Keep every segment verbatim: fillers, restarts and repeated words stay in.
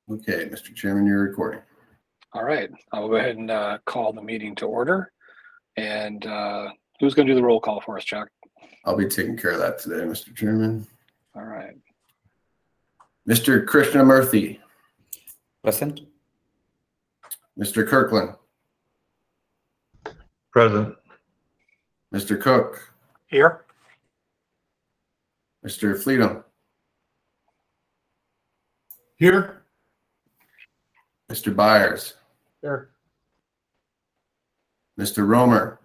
Okay, Mister Chairman, you're recording. All right, I'll go ahead and uh, call the meeting to order. And uh, who's going to do the roll call for us, Chuck? I'll be taking care of that today, Mister Chairman. All right. Mister Krishnamurthy. Present. Mister Kirkland. Present. Mister Cook. Here. Mister Fleetum. Here. Mister Byers. Here. Mister Romer.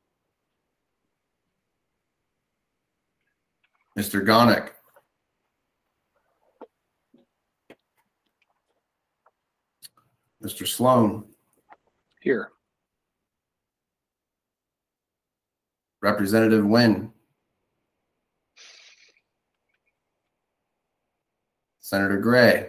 Mister Gonick. Mister Sloan. Here. Representative Nguyen. Senator Gray.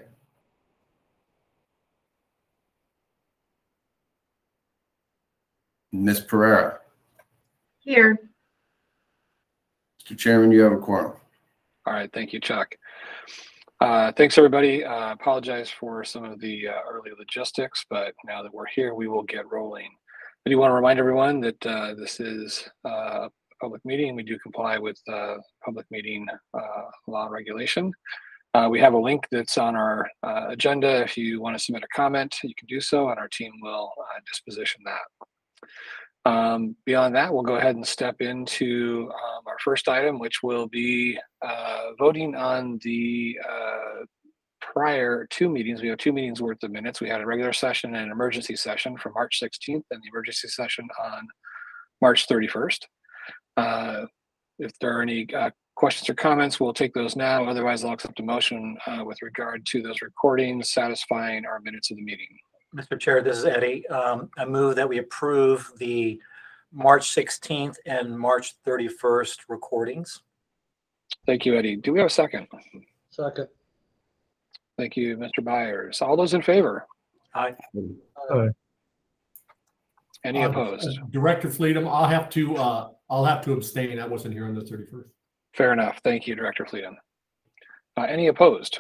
Miz Pereira. Here. Mister Chairman, you have a quorum. All right, thank you, Chuck. Uh, thanks, everybody. Uh, apologize for some of the uh, early logistics, but now that we're here, we will get rolling. I do want to remind everyone that uh, this is uh, a public meeting. We do comply with uh, public meeting uh, law and regulation. Uh, we have a link that's on our uh, agenda. If you want to submit a comment, you can do so, and our team will uh, disposition that. Um, beyond that, we'll go ahead and step into um, our first item, which will be uh, voting on the uh, prior two meetings. We have two meetings worth of minutes. We had a regular session and an emergency session from March sixteenth and the emergency session on March thirty-first. Uh, if there are any uh, questions or comments, we'll take those now. Otherwise, I'll accept a motion uh, with regard to those recordings satisfying our minutes of the meeting. Mister Chair, this is Eddie. Um, I move that we approve the March sixteenth and March thirty-first recordings. Thank you, Eddie. Do we have a second? Second. Thank you, Mister Byers. All those in favor? Aye. Aye. Any Uh, opposed? uh, Director Fleetum, I'll have to uh, I'll have to abstain. I wasn't here on the thirty-first. Fair enough. Thank you, Director Fleetum. Uh, any opposed?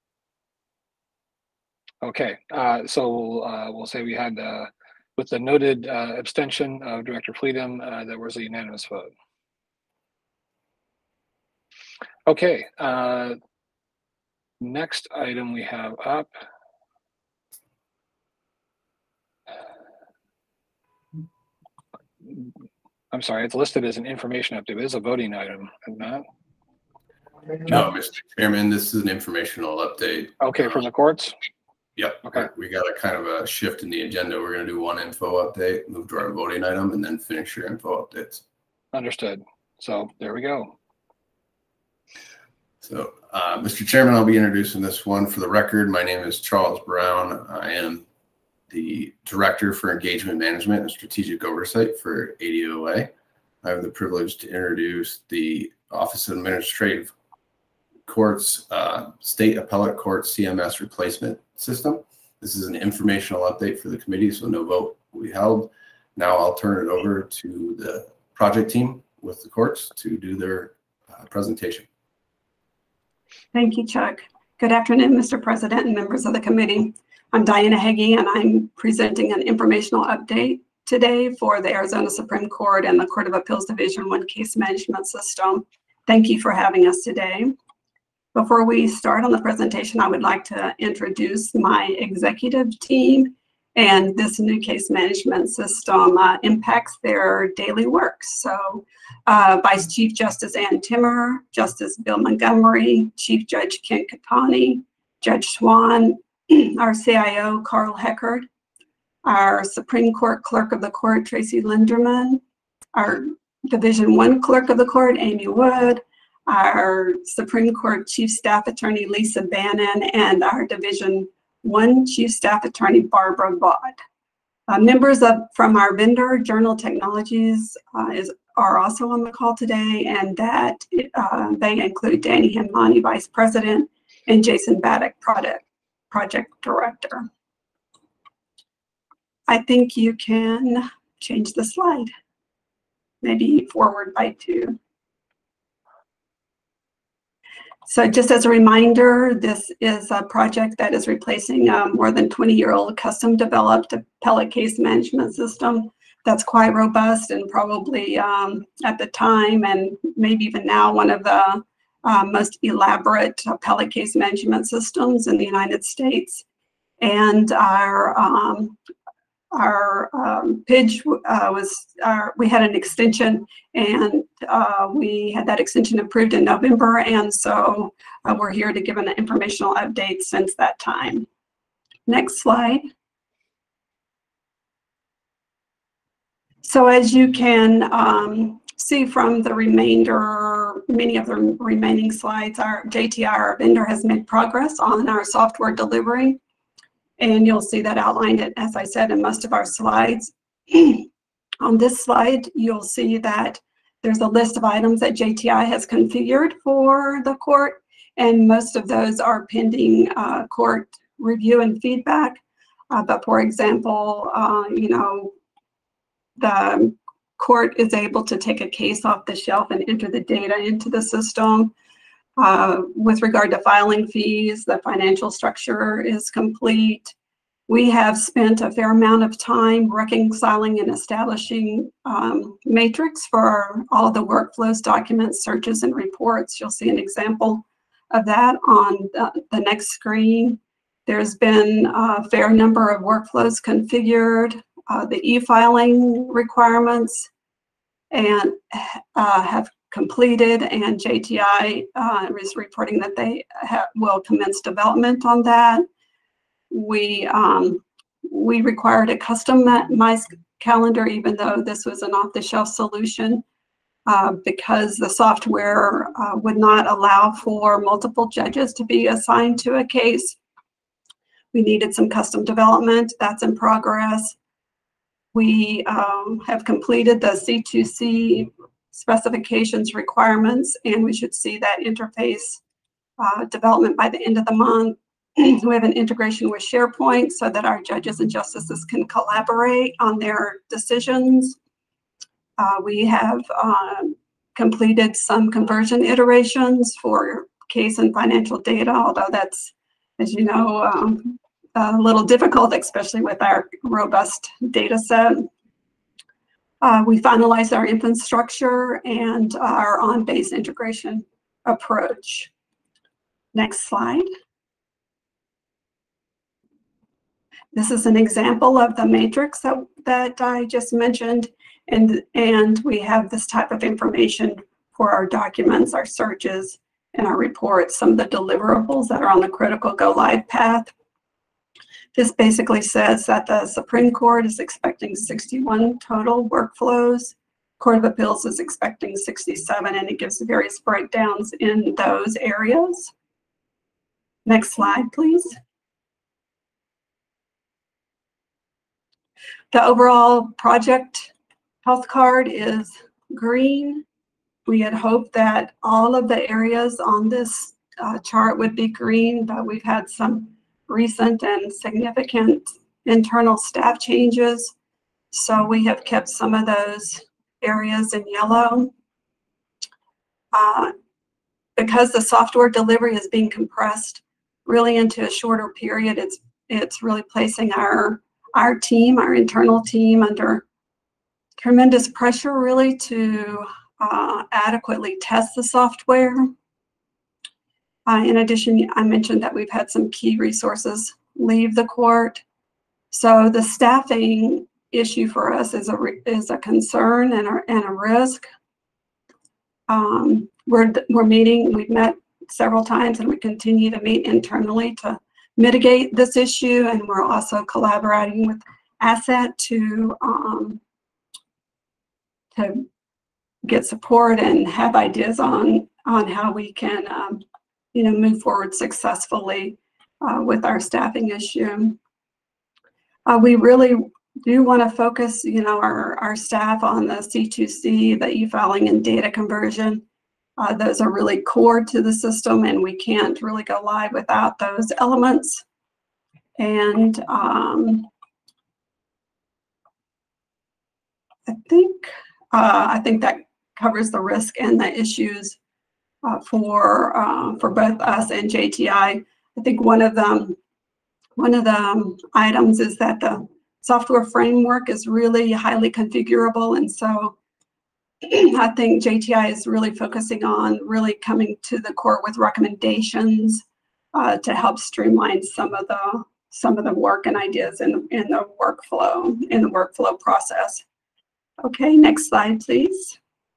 Okay, uh, so we'll, uh, we'll say we had, uh, with the noted uh, abstention of Director Fleetum, uh, there was a unanimous vote. Okay, uh, next item we have up. I'm sorry, it's listed as an information update. It is a voting item, not? No, Mister Chairman, this is an informational update. Okay, from the courts? Yep. Okay. We got a kind of a shift in the agenda. We're going to do one info update, move to our voting item, and then finish your info updates. Understood. So there we go. So, uh, Mister Chairman, I'll be introducing this one. For the record, my name is Charles Brown. I am the Director for Engagement Management and Strategic Oversight for A D O A. I have the privilege to introduce the Office of Administrative Courts uh, State Appellate Court C M S replacement system. This is an informational update for the committee, so no vote will be held. Now I'll turn it over to the project team with the courts to do their uh, presentation. Thank you, Chuck. Good afternoon, Mister President and members of the committee. I'm Diana Hagee, and I'm presenting an informational update today for the Arizona Supreme Court and the Court of Appeals Division one case management system. Thank you for having us today. Before we start on the presentation, I would like to introduce my executive team, and this new case management system uh, impacts their daily work. So uh, Vice Chief Justice Ann Timmer, Justice Bill Montgomery, Chief Judge Ken Katani, Judge Swan, our C I O Carl Heckard, our Supreme Court Clerk of the Court Tracy Linderman, our Division One Clerk of the Court Amy Wood, our Supreme Court Chief Staff Attorney Lisa Bannon, and our Division One Chief Staff Attorney Barbara Vaught. Uh, members of from our vendor Journal Technologies uh, is are also on the call today, and that uh, they include Danny Himani, Vice President, and Jason Baddock, Product Project Director. I think you can change the slide, maybe forward by two. So just as a reminder, this is a project that is replacing a more than twenty-year-old custom-developed appellate case management system that's quite robust and probably um, at the time and maybe even now one of the uh, most elaborate appellate case management systems in the United States. And our um, our um, P I J uh, was, our, we had an extension, and uh, we had that extension approved in November, and so uh, we're here to give an informational update since that time. Next slide. So as you can um, see from the remainder, many of the remaining slides, our J T I, our vendor, has made progress on our software delivery. And you'll see that outlined, as I said, in most of our slides. On this slide, you'll see that there's a list of items that J T I has configured for the court, and most of those are pending uh, court review and feedback. Uh, but for example, uh, you know, the court is able to take a case off the shelf and enter the data into the system. Uh, with regard to filing fees, the financial structure is complete. We have spent a fair amount of time reconciling and establishing um, matrix for all of the workflows, documents, searches, and reports. You'll see an example of that on the, the next screen. There's been a fair number of workflows configured, uh, the e-filing requirements, and uh, have completed, and J T I uh, is reporting that they ha will commence development on that. We um, we required a customized calendar, even though this was an off-the-shelf solution, uh, because the software uh, would not allow for multiple judges to be assigned to a case. We needed some custom development. That's in progress. We um, have completed the C two C specifications requirements, and we should see that interface uh, development by the end of the month. We have an integration with SharePoint so that our judges and justices can collaborate on their decisions. Uh, we have um, completed some conversion iterations for case and financial data, although that's, as you know, um, a little difficult, especially with our robust data set. Uh, we finalized our infrastructure and our on-base integration approach. Next slide. This is an example of the matrix that, that I just mentioned, and, and we have this type of information for our documents, our searches, and our reports, some of the deliverables that are on the critical go-live path. This basically says that the Supreme Court is expecting sixty-one total workflows. Court of Appeals is expecting sixty-seven, and it gives various breakdowns in those areas. Next slide, please. The overall project health card is green. We had hoped that all of the areas on this uh, chart would be green, but we've had some recent and significant internal staff changes. So we have kept some of those areas in yellow. Uh, because the software delivery is being compressed really into a shorter period, it's, it's really placing our our team, our internal team, under tremendous pressure really to uh, adequately test the software. Uh, in addition, I mentioned that we've had some key resources leave the court. So the staffing issue for us is a, is a concern and a, and a risk. Um, we're, we're meeting, we've met several times, and we continue to meet internally to mitigate this issue, and we're also collaborating with Asset to um, to get support and have ideas on on how we can um, you know move forward successfully uh, with our staffing issue. Uh, we really do want to focus you know our our staff on the C two C, the e-filing, and data conversion. Uh, those are really core to the system, and we can't really go live without those elements. And um, I think uh, I think that covers the risk and the issues uh, for uh, for both us and J T I. I think one of them, one of the um, items is that the software framework is really highly configurable, and so I think J T I is really focusing on really coming to the core with recommendations uh, to help streamline some of the some of the work and ideas in in the workflow in the workflow process. Okay, next slide, please.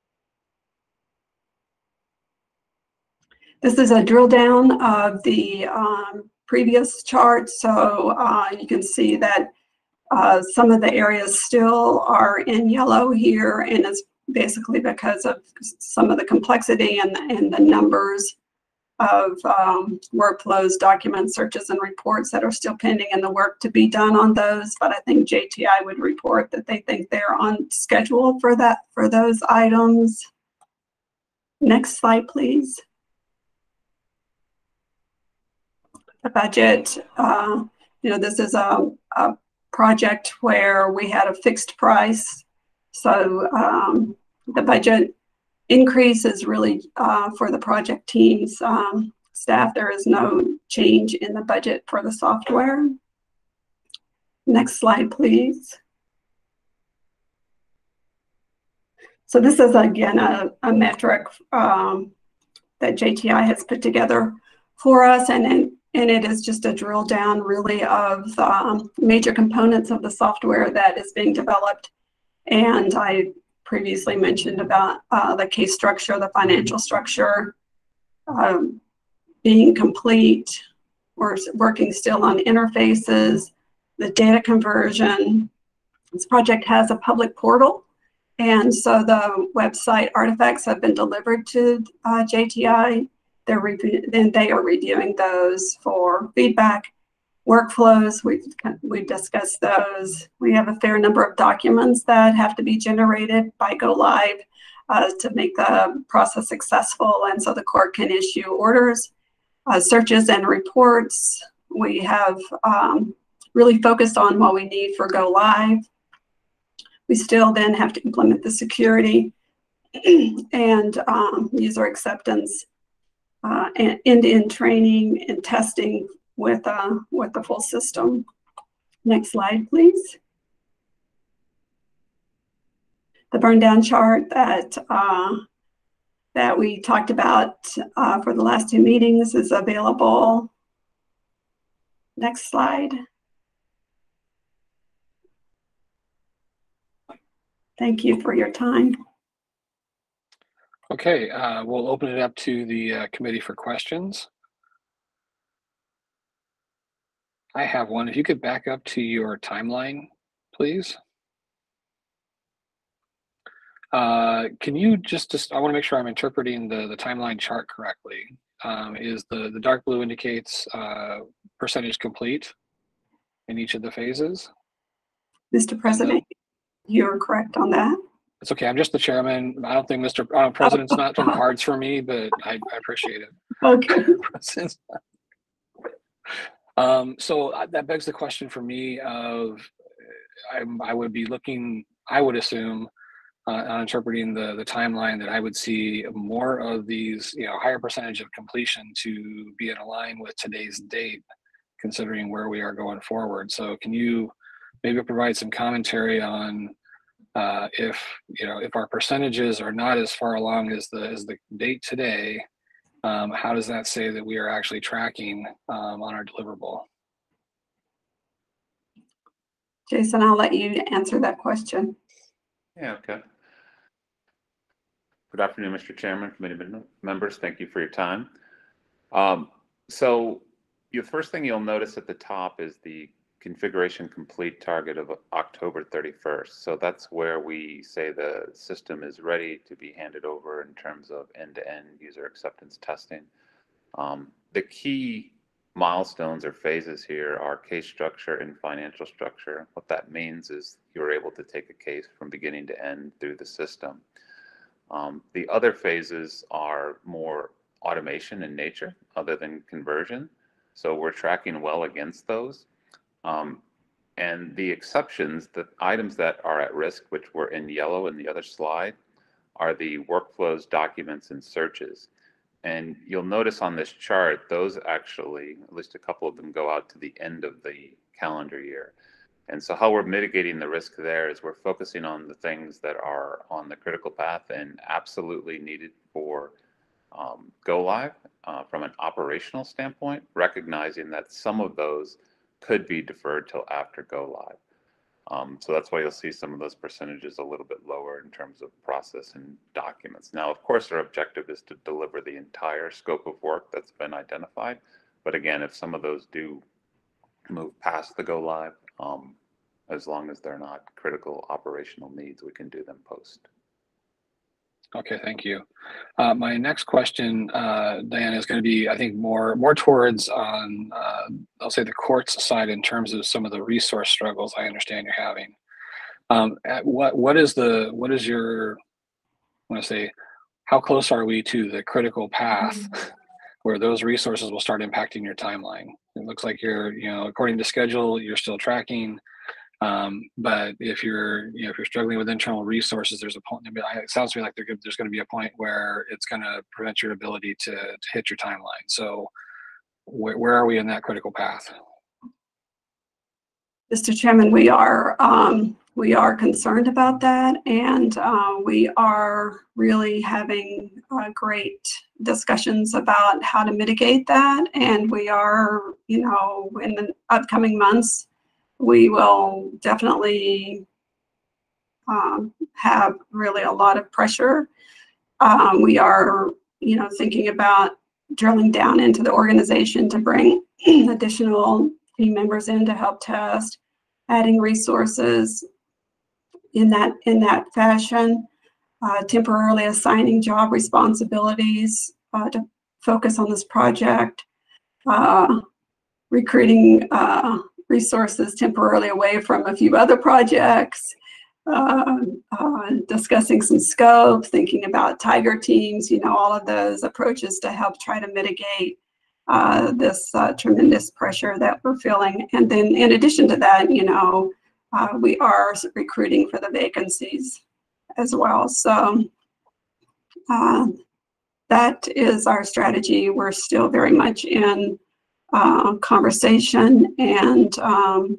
This is a drill down of the um, previous chart, so uh, you can see that uh, some of the areas still are in yellow here, and it's basically because of some of the complexity and, and the numbers of um, workflows, documents, searches, and reports that are still pending and the work to be done on those. But I think J T I would report that they think they're on schedule for that, for those items. Next slide, please. The budget, uh, you know, this is a, a project where we had a fixed price. So um, the budget increase is really uh, for the project teams, um, staff. There is no change in the budget for the software. Next slide, please. So this is again a, a metric um, that J T I has put together for us, and, and, and it is just a drill down really of the um, major components of the software that is being developed. And I previously mentioned about uh, the case structure, the financial structure um, being complete. We're working still on interfaces, the data conversion. This project has a public portal, and so the website artifacts have been delivered to uh, J T I. They're review- then they are reviewing those for feedback. Workflows, we've, we've discussed those. We have a fair number of documents that have to be generated by Go Live uh, to make the process successful, and so the court can issue orders. Uh, searches and reports, we have um, really focused on what we need for Go Live. We still then have to implement the security and um, user acceptance uh, and end-to-end training and testing with uh, with the full system. Next slide, please. The burn down chart that uh, that we talked about uh, for the last two meetings is available. Next slide. Thank you for your time. Okay, uh, we'll open it up to the uh, committee for questions. I have one. If you could back up to your timeline, please. Uh, can you just, just I want to make sure I'm interpreting the, the timeline chart correctly. Um, is the, the dark blue indicates uh, percentage complete in each of the phases? Mister President, you're correct on that. It's okay. I'm just the chairman. I don't think Mister Uh, President's not on cards for me, but I, I appreciate it. Okay. um, so that begs the question for me of I, I would be looking, I would assume, uh, on interpreting the, the timeline that I would see more of these, you know, higher percentage of completion to be in line with today's date, considering where we are going forward. So can you maybe provide some commentary on uh, if, you know, if our percentages are not as far along as the, as the date today, um, how does that say that we are actually tracking um, on our deliverable? Jason, I'll let you answer that question. Yeah, okay. Good afternoon, Mister Chairman, committee members. Thank you for your time. Um, so the first thing you'll notice at the top is the configuration complete target of October thirty-first. So that's where we say the system is ready to be handed over in terms of end-to-end user acceptance testing. Um, the key milestones or phases here are case structure and financial structure. What that means is you're able to take a case from beginning to end through the system. Um, the other phases are more automation in nature other than conversion. So we're tracking well against those. Um, and the exceptions, the items that are at risk, which were in yellow in the other slide, are the workflows, documents, and searches. And you'll notice on this chart, those actually, at least a couple of them, go out to the end of the calendar year. And so how we're mitigating the risk there is we're focusing on the things that are on the critical path and absolutely needed for um, go live uh, from an operational standpoint, recognizing that some of those could be deferred till after go live. Um, so that's why you'll see some of those percentages a little bit lower in terms of process and documents. Now, of course, our objective is to deliver the entire scope of work that's been identified. But again, if some of those do move past the go live, um, as long as they're not critical operational needs, we can do them post. Okay, thank you. Uh, my next question, uh, Diana, is going to be, I think, more more towards on, uh, I'll say, the courts side in terms of some of the resource struggles I understand you're having. Um, at what what is the what is your, I want to say, how close are we to the critical path where those resources will start impacting your timeline? It looks like you're, you know, according to schedule, you're still tracking. Um, but if you're, you know, if you're struggling with internal resources, there's a point. It sounds to me like there's going to be a point where it's going to prevent your ability to, to hit your timeline. So, wh where are we in that critical path? Mister Chairman, we are um, we are concerned about that, and uh, we are really having uh, great discussions about how to mitigate that. And we are, you know, in the upcoming months, we will definitely um, have really a lot of pressure. Um, we are, you know, thinking about drilling down into the organization to bring additional team members in to help test, adding resources in that in that fashion, uh, temporarily assigning job responsibilities uh, to focus on this project, uh, recruiting uh, resources temporarily away from a few other projects, uh, uh, discussing some scope, thinking about tiger teams, you know, all of those approaches to help try to mitigate uh, this uh, tremendous pressure that we're feeling. And then in addition to that, you know, uh, we are recruiting for the vacancies as well. So uh, that is our strategy. We're still very much in uh, conversation, and um,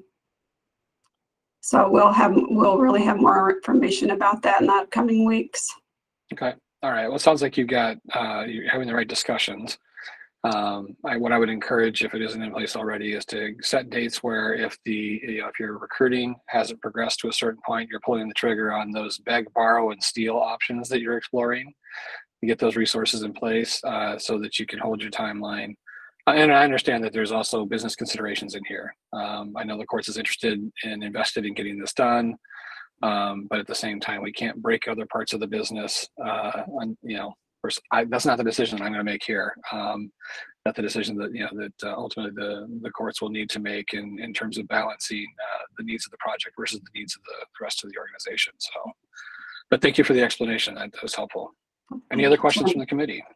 so we'll have we'll really have more information about that in the upcoming weeks. Okay. All right. Well, it sounds like you've got uh, you're having the right discussions. Um, I, what I would encourage, if it isn't in place already, is to set dates where if the you know if your recruiting hasn't progressed to a certain point, you're pulling the trigger on those beg, borrow, and steal options that you're exploring. You get those resources in place uh, so that you can hold your timeline. Uh, and I understand that there's also business considerations in here. Um, I know the courts is interested and invested in getting this done, um, but at the same time, we can't break other parts of the business. Uh, on, you know. I, that's not the decision I'm going to make here. Um, that's the decision that you know that uh, ultimately the the courts will need to make in in terms of balancing uh, the needs of the project versus the needs of the rest of the organization. So, but thank you for the explanation. That, that was helpful. Any other questions from the committee?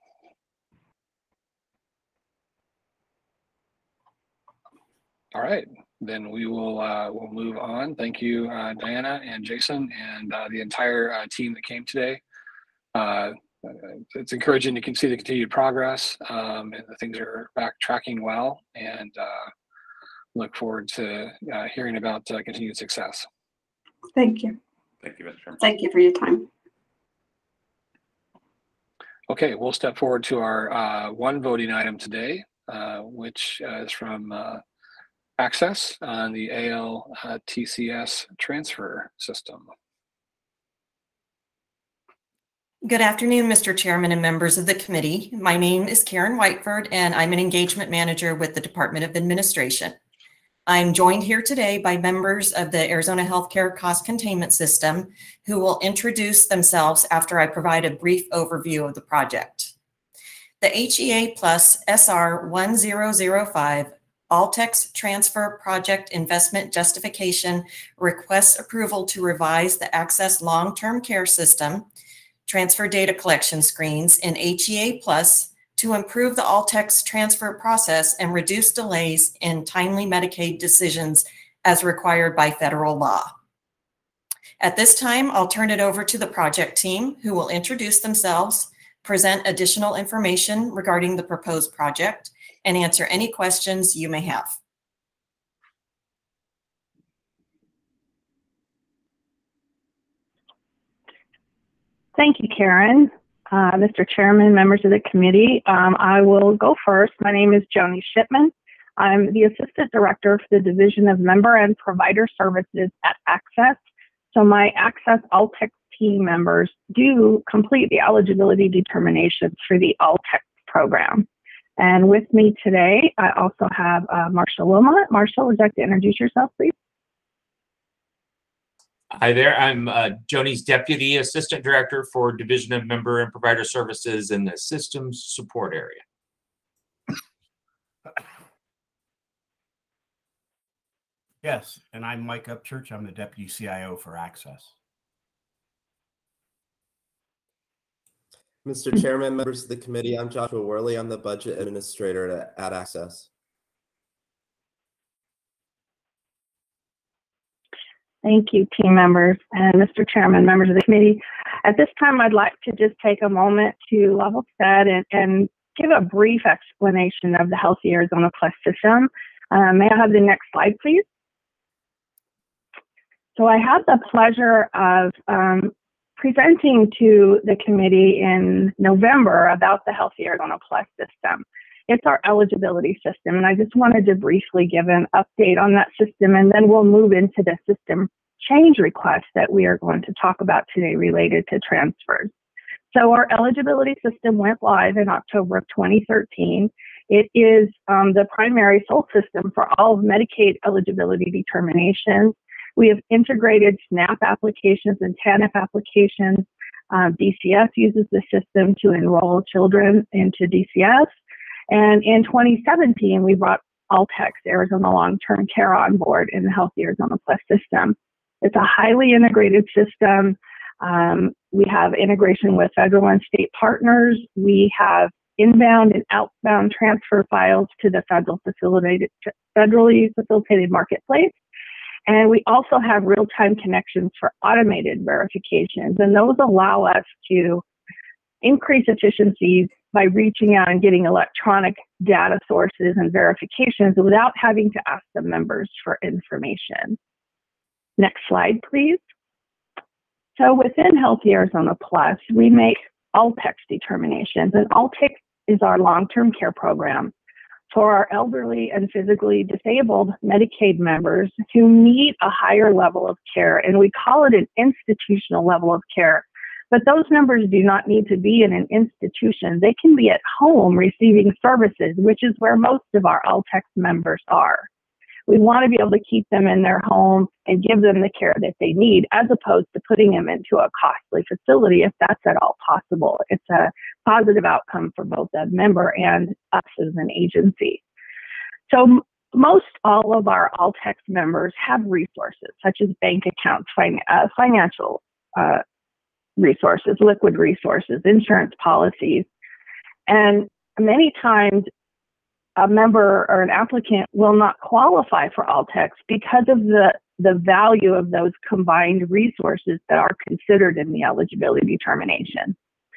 All right, then we will uh, we'll move on. Thank you, uh, Diana and Jason and uh, the entire uh, team that came today. Uh, It's encouraging to see the continued progress, um, and the things are back tracking well, and uh, look forward to uh, hearing about uh, continued success. Thank you. Thank you, Mister Chairman. Thank you for your time. Okay, we'll step forward to our uh, one voting item today, uh, which uh, is from uh, Access on the A L T C S transfer system. Good afternoon, Mister Chairman and members of the committee. My name is Karen Whiteford, and I'm an engagement manager with the Department of Administration. I'm joined here today by members of the Arizona Healthcare Cost Containment System who will introduce themselves after I provide a brief overview of the project. The H E A Plus S R one zero zero five Altex Transfer Project Investment Justification requests approval to revise the Access Long-Term Care System transfer data collection screens in H E A Plus to improve the Altex transfer process and reduce delays in timely Medicaid decisions as required by federal law. At this time, I'll turn it over to the project team who will introduce themselves, present additional information regarding the proposed project, and answer any questions you may have. Thank you, Karen. Uh, Mister Chairman, members of the committee, um, I will go first. My name is Joni Shipman. I'm the Assistant Director for the Division of Member and Provider Services at Access. So my Access All-Tex team members do complete the eligibility determinations for the All-Tex program. And with me today, I also have uh, Marshall Wilmot. Marshall, would you like to introduce yourself, please? Hi there, I'm uh, Joni's Deputy Assistant Director for Division of Member and Provider Services in the Systems Support area. Yes, and I'm Mike Upchurch. I'm the Deputy C I O for Access. Mister Chairman, members of the committee, I'm Joshua Worley. I'm the Budget Administrator at, at Access. Thank you, team members, and Mister Chairman, members of the committee. At this time, I'd like to just take a moment to level set and, and give a brief explanation of the Healthy Arizona Plus system. Uh, may I have the next slide, please? So I had the pleasure of um, presenting to the committee in November about the Healthy Arizona Plus system. It's our eligibility system, and I just wanted to briefly give an update on that system, and then we'll move into the system change request that we are going to talk about today related to transfers. So our eligibility system went live in October of twenty thirteen. It is um, the primary sole system for all of Medicaid eligibility determinations. We have integrated SNAP applications and TANF applications. Um, D C S uses the system to enroll children into D C S. And in twenty seventeen, we brought All-Tex Arizona Long-Term Care on board in the Healthy Arizona Plus system. It's a highly integrated system. Um, we have integration with federal and state partners. We have inbound and outbound transfer files to the federal facilitated, federally facilitated marketplace. And we also have real-time connections for automated verifications. And those allow us to increase efficiencies by reaching out and getting electronic data sources and verifications without having to ask the members for information. Next slide, please. So within Healthy Arizona Plus, we make All-Tex determinations, and All-Tex is our long-term care program for our elderly and physically disabled Medicaid members who need a higher level of care, and we call it an institutional level of care. But those members do not need to be in an institution. They can be at home receiving services, which is where most of our All-Tex members are. We want to be able to keep them in their home and give them the care that they need, as opposed to putting them into a costly facility, if that's at all possible. It's a positive outcome for both the member and us as an agency. So most all of our All-Tex members have resources, such as bank accounts, fin uh, financial uh, resources, liquid resources, insurance policies. And many times a member or an applicant will not qualify for All-Tex because of the, the value of those combined resources that are considered in the eligibility determination.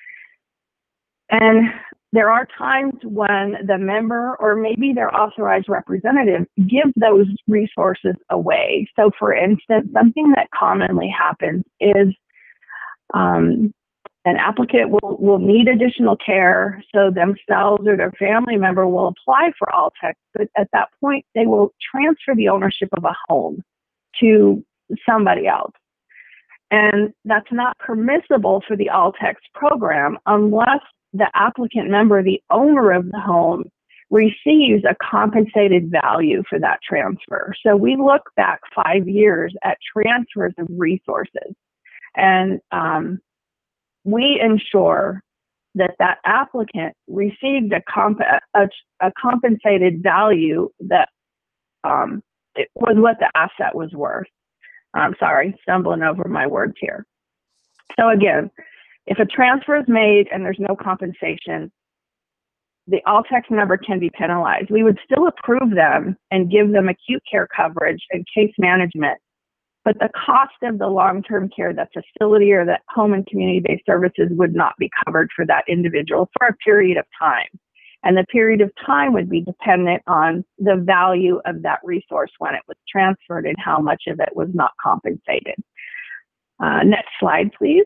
And there are times when the member or maybe their authorized representative give those resources away. So for instance, something that commonly happens is um, an applicant will, will need additional care, so themselves or their family member will apply for All-Tex, but at that point, they will transfer the ownership of a home to somebody else. And that's not permissible for the All-Tex program unless the applicant member, the owner of the home, receives a compensated value for that transfer. So we look back five years at transfers of resources, and um, we ensure that that applicant received a, comp a, a compensated value that um, it was what the asset was worth. I'm sorry, stumbling over my words here. So again, if a transfer is made and there's no compensation, the All-Tex member can be penalized. We would still approve them and give them acute care coverage and case management but the cost of the long-term care, the facility or the home and community-based services would not be covered for that individual for a period of time. And the period of time would be dependent on the value of that resource when it was transferred and how much of it was not compensated. Uh, next slide, please.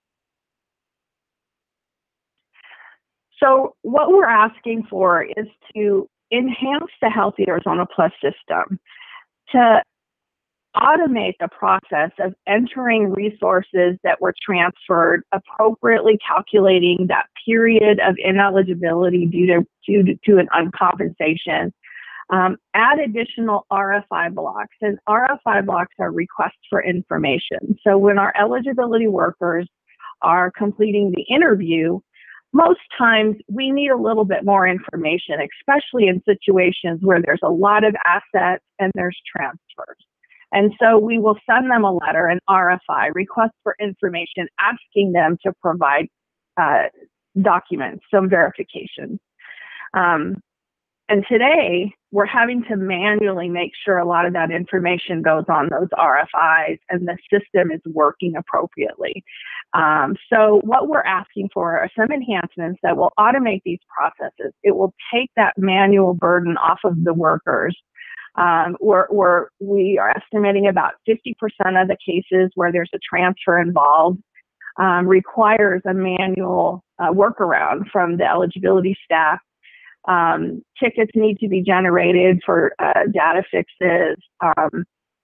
So what we're asking for is to enhance the Healthy Arizona Plus system, to automate the process of entering resources that were transferred, appropriately calculating that period of ineligibility due to, due to, to an uncompensation, um, add additional R F I blocks. And R F I blocks are requests for information. So when our eligibility workers are completing the interview, most times we need a little bit more information, especially in situations where there's a lot of assets and there's transfers. And so we will send them a letter, an R F I, request for information, asking them to provide uh, documents, some verification. Um, and today, we're having to manually make sure a lot of that information goes on those R F Is and the system is working appropriately. Um, so what we're asking for are some enhancements that will automate these processes. It will take that manual burden off of the workers. Um, we're, we're, we are estimating about fifty percent of the cases where there's a transfer involved um, requires a manual uh, workaround from the eligibility staff. Um, tickets need to be generated for uh, data fixes. Um,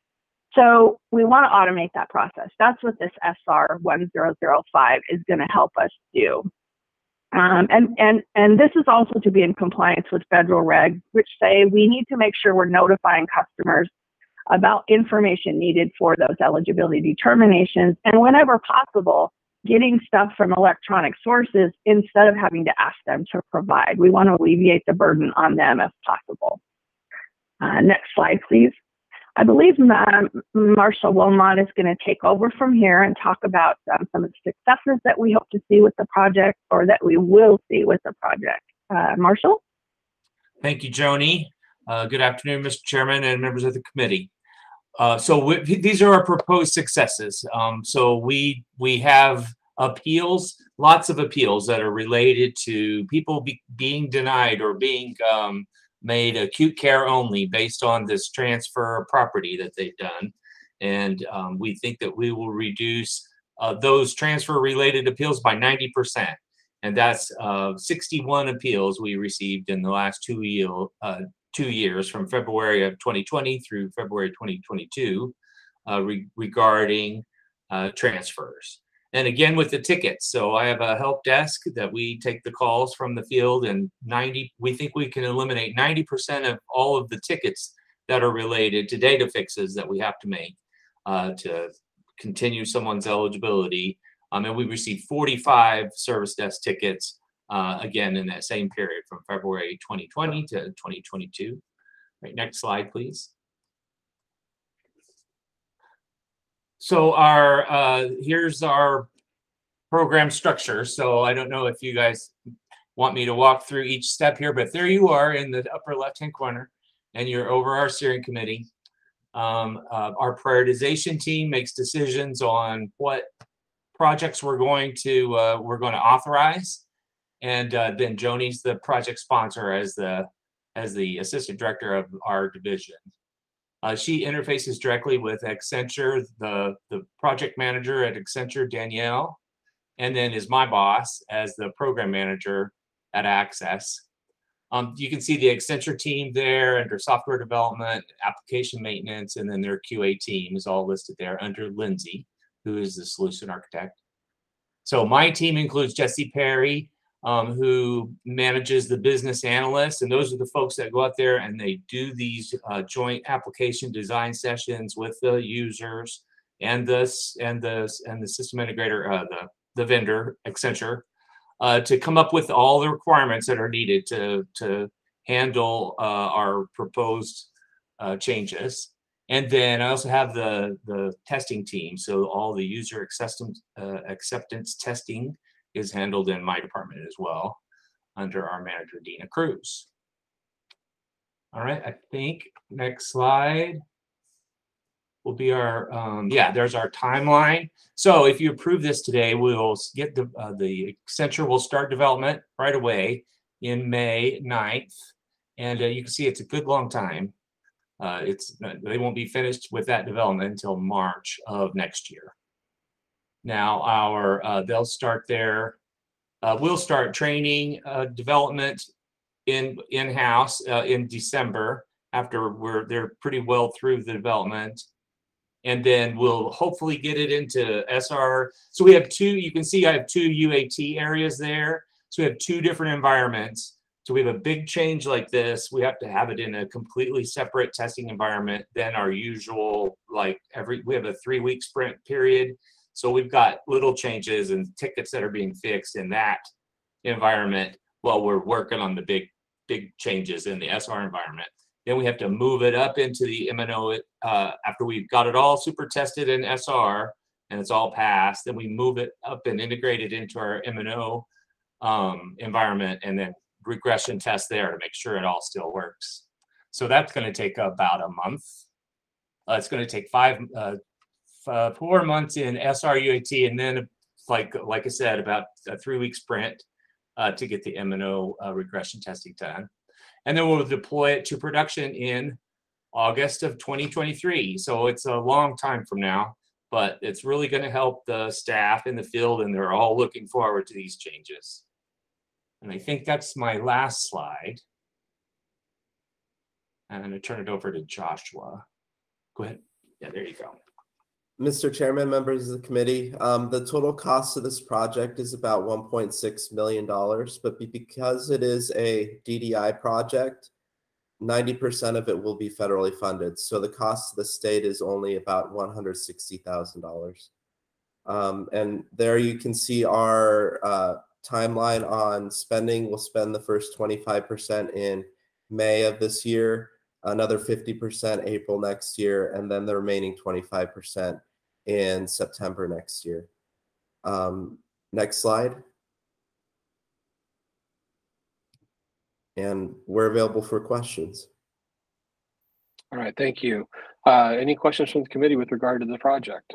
so we want to automate that process. That's what this S R one zero zero five is going to help us do. Um, and, and, and this is also to be in compliance with federal regs, which say we need to make sure we're notifying customers about information needed for those eligibility determinations, and whenever possible, getting stuff from electronic sources instead of having to ask them to provide. We want to alleviate the burden on them if possible. Uh, next slide, please. I believe um, Marshall Wilmot is going to take over from here and talk about um, some of the successes that we hope to see with the project, or that we will see with the project. Uh, Marshall? Thank you, Joni. Uh, good afternoon, Mister Chairman and members of the committee. Uh, so we, these are our proposed successes. Um, so we we have appeals, lots of appeals that are related to people be, being denied or being um, made acute care only based on this transfer of property that they've done. And um, we think that we will reduce uh, those transfer related appeals by ninety percent. And that's uh, sixty-one appeals we received in the last two, year, uh, two years from February of twenty twenty through February twenty twenty-two uh, re regarding uh, transfers. And again, with the tickets, so I have a help desk that we take the calls from the field, and ninety, we think we can eliminate ninety percent of all of the tickets that are related to data fixes that we have to make uh, to continue someone's eligibility. Um, and we received forty-five service desk tickets, uh, again, in that same period from February twenty twenty to twenty twenty-two. Right, next slide, please. So our uh, here's our program structure. So I don't know if you guys want me to walk through each step here, but there you are in the upper left-hand corner, and you're over our steering committee. Um, uh, our prioritization team makes decisions on what projects we're going to uh, we're going to authorize, and uh, then Joni's the project sponsor as the as the assistant director of our division. Uh, she interfaces directly with Accenture, the, the project manager at Accenture, Danielle, and then is my boss as the program manager at Access. Um, you can see the Accenture team there under software development, application maintenance, and then their Q A team is all listed there under Lindsay, who is the solution architect. So my team includes Jesse Perry, Um, who manages the business analysts, and those are the folks that go out there and they do these uh, joint application design sessions with the users and this and the and the system integrator, uh, the the vendor Accenture, uh, to come up with all the requirements that are needed to to handle uh, our proposed uh, changes. And then I also have the the testing team, so all the user acceptance uh, acceptance testing is handled in my department as well, under our manager, Dina Cruz. All right, I think next slide. will be our, um, yeah, there's our timeline. So if you approve this today, we'll get the, uh, the Accenture will start development right away in May ninth. And uh, you can see it's a good long time. Uh, it's they won't be finished with that development until March of next year. Now our, uh, they'll start their, uh, we'll start training uh, development in, in-house uh, in December after we're, they're pretty well through the development. And then we'll hopefully get it into S R. So we have two, you can see I have two U A T areas there. So we have two different environments. So we have a big change like this. We have to have it in a completely separate testing environment than our usual, like every, we have a three week sprint period. So we've got little changes and tickets that are being fixed in that environment while we're working on the big, big changes in the S R environment. Then we have to move it up into the M N O uh, after we've got it all super tested in S R and it's all passed. Then we move it up and integrate it into our M N O um, environment and then regression test there to make sure it all still works. So that's going to take about a month. Uh, it's going to take five, uh, uh, four months in S R U A T, and then like like I said, about a three week sprint uh, to get the M N O uh, regression testing done. And then we'll deploy it to production in August of twenty twenty-three. So it's a long time from now, but it's really going to help the staff in the field, and they're all looking forward to these changes. And I think that's my last slide. I'm going to turn it over to Joshua. Go ahead. Yeah, there you go. Mister Chairman, members of the committee, um, the total cost of this project is about one point six million dollars, but be, because it is a D D I project, ninety percent of it will be federally funded. So the cost to the state is only about one hundred sixty thousand dollars. Um, and there you can see our uh, timeline on spending. We'll spend the first twenty-five percent in May of this year, another fifty percent April next year, and then the remaining twenty-five percent in September next year. Um, next slide. And we're available for questions. All right, thank you. Uh, any questions from the committee with regard to the project?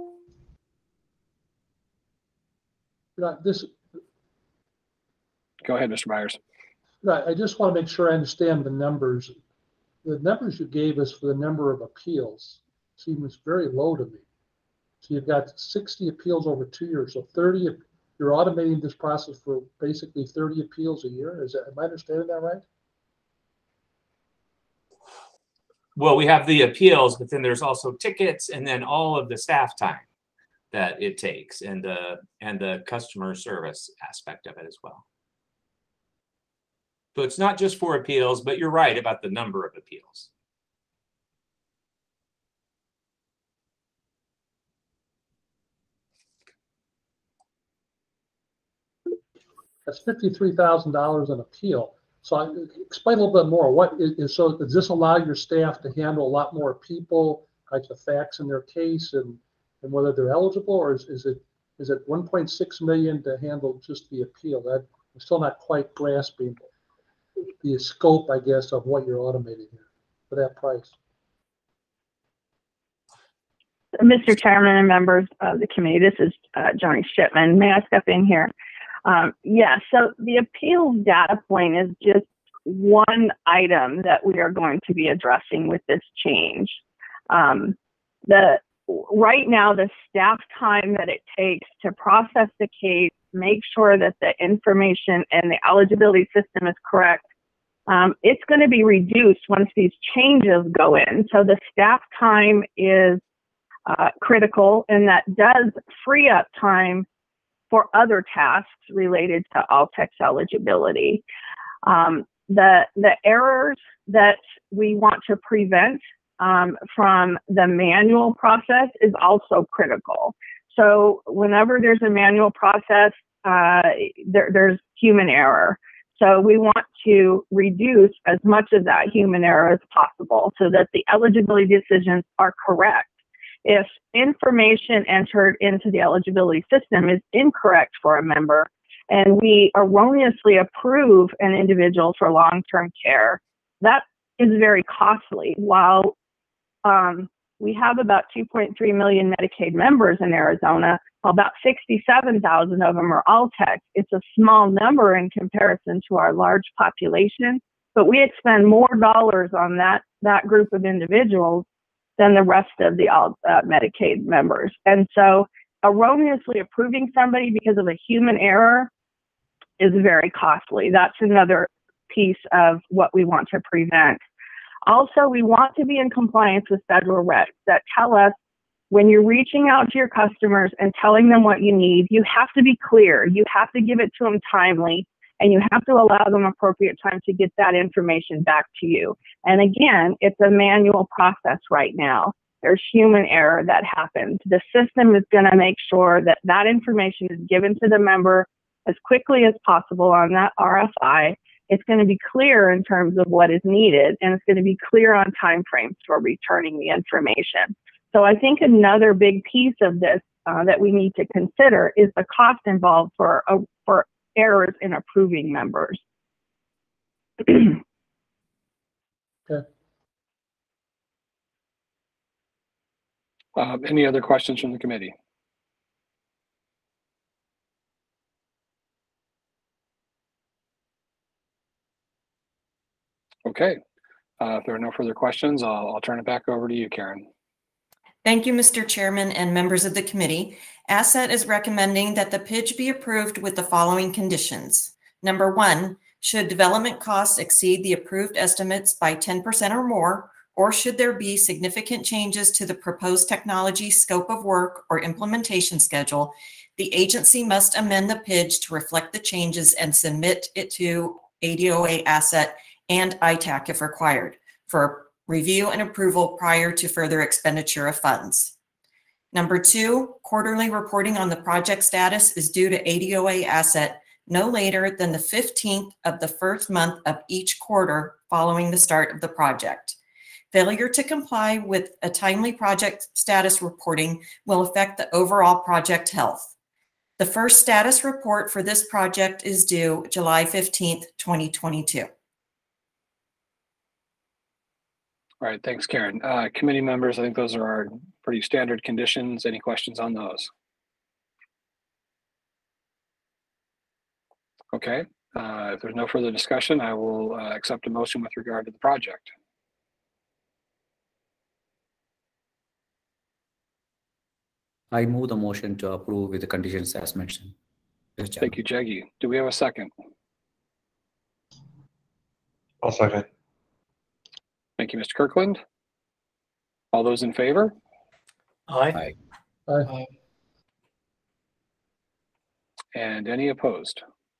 Right, this. Go ahead, Mister Myers. Right, I just want to make sure I understand the numbers. The numbers you gave us for the number of appeals seems very low to me. So you've got sixty appeals over two years, so thirty. You're automating this process for basically thirty appeals a year. Is that, am I understanding that right? Well, we have the appeals, but then there's also tickets, and then all of the staff time that it takes, and the and the customer service aspect of it as well. So it's not just for appeals, but you're right about the number of appeals. That's fifty-three thousand dollars an appeal. So I, explain a little bit more. What is, is so does this allow your staff to handle a lot more people, types of facts in their case, and and whether they're eligible, or is, is it is it one point six million to handle just the appeal? That I'm still not quite grasping the scope, I guess, of what you're automating here for that price. Mister Chairman and members of the committee, this is uh, Johnny Shipman. May I step in here? Um, yeah, so the appeals data point is just one item that we are going to be addressing with this change. Um, the right now, the staff time that it takes to process the case, make sure that the information and the eligibility system is correct, um, it's going to be reduced once these changes go in. So the staff time is uh, critical, and that does free up time for other tasks related to Altex eligibility. Um, the, the errors that we want to prevent um, from the manual process is also critical. So whenever there's a manual process, uh, there, there's human error. So we want to reduce as much of that human error as possible so that the eligibility decisions are correct. If information entered into the eligibility system is incorrect for a member and we erroneously approve an individual for long-term care, that is very costly. While um, We have about two point three million Medicaid members in Arizona. About sixty-seven thousand of them are All-Tech. It's a small number in comparison to our large population, but we expend more dollars on that, that group of individuals than the rest of the all, uh, Medicaid members. And so erroneously approving somebody because of a human error is very costly. That's another piece of what we want to prevent. Also, we want to be in compliance with federal regs that tell us when you're reaching out to your customers and telling them what you need, you have to be clear. You have to give it to them timely, and you have to allow them appropriate time to get that information back to you. And again, it's a manual process right now. There's human error that happens. The system is going to make sure that that information is given to the member as quickly as possible on that R F I. It's going to be clear in terms of what is needed, and it's going to be clear on timeframes for returning the information. So I think another big piece of this uh, that we need to consider is the cost involved for, uh, for errors in approving members. Okay. Um, any other questions from the committee? Okay. Uh, if there are no further questions, I'll, I'll turn it back over to you, Karen. Thank you, Mister Chairman and members of the committee. Asset is recommending that the P I J be approved with the following conditions. Number one, should development costs exceed the approved estimates by ten percent or more, or should there be significant changes to the proposed technology scope of work or implementation schedule, the agency must amend the P I J to reflect the changes and submit it to A D O A Asset and I T A C if required for review and approval prior to further expenditure of funds. Number two, quarterly reporting on the project status is due to A D O A Asset no later than the fifteenth of the first month of each quarter following the start of the project. Failure to comply with a timely project status reporting will affect the overall project health. The first status report for this project is due July fifteenth, twenty twenty-two. All right, thanks, Karen. Uh, committee members, I think those are our pretty standard conditions. Any questions on those? Okay, uh, if there's no further discussion, I will uh, accept a motion with regard to the project. I move the motion to approve with the conditions as mentioned. Thank you, Jaggi. Do we have a second? I'll second. Thank you, Mister Kirkland. All those in favor? Aye. Aye. Aye. And any opposed?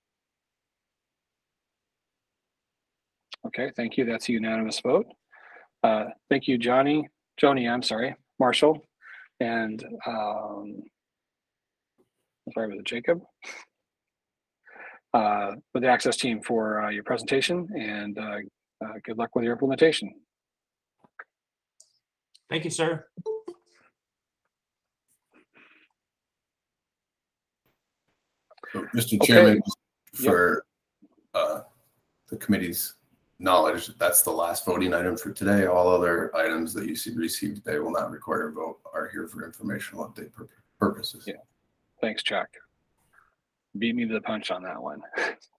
Okay, thank you. That's a unanimous vote. Uh, thank you, Johnny, Joni, I'm sorry, Marshall, and um, sorry, was it Jacob? Uh, with the Access team for uh, your presentation, and uh, uh, good luck with your implementation. Thank you, sir. So, Mister Okay. Chairman, for uh, the committee's knowledge, that's the last voting item for today. All other items that you see received today will not require a vote, are here for informational update pur- purposes. Yeah. Thanks, Chuck. Beat me to the punch on that one.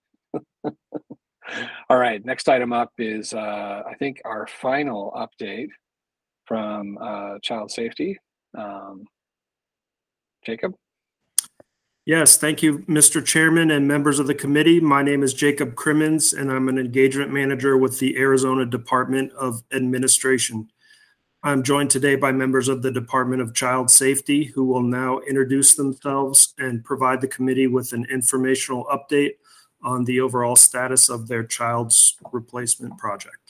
All right, next item up is, uh, I think, our final update from uh, Child Safety. Um, Jacob? Yes, thank you, Mister Chairman and members of the committee. My name is Jacob Crimmins, and I'm an engagement manager with the Arizona Department of Administration. I'm joined today by members of the Department of Child Safety, who will now introduce themselves and provide the committee with an informational update on the overall status of their child's replacement project.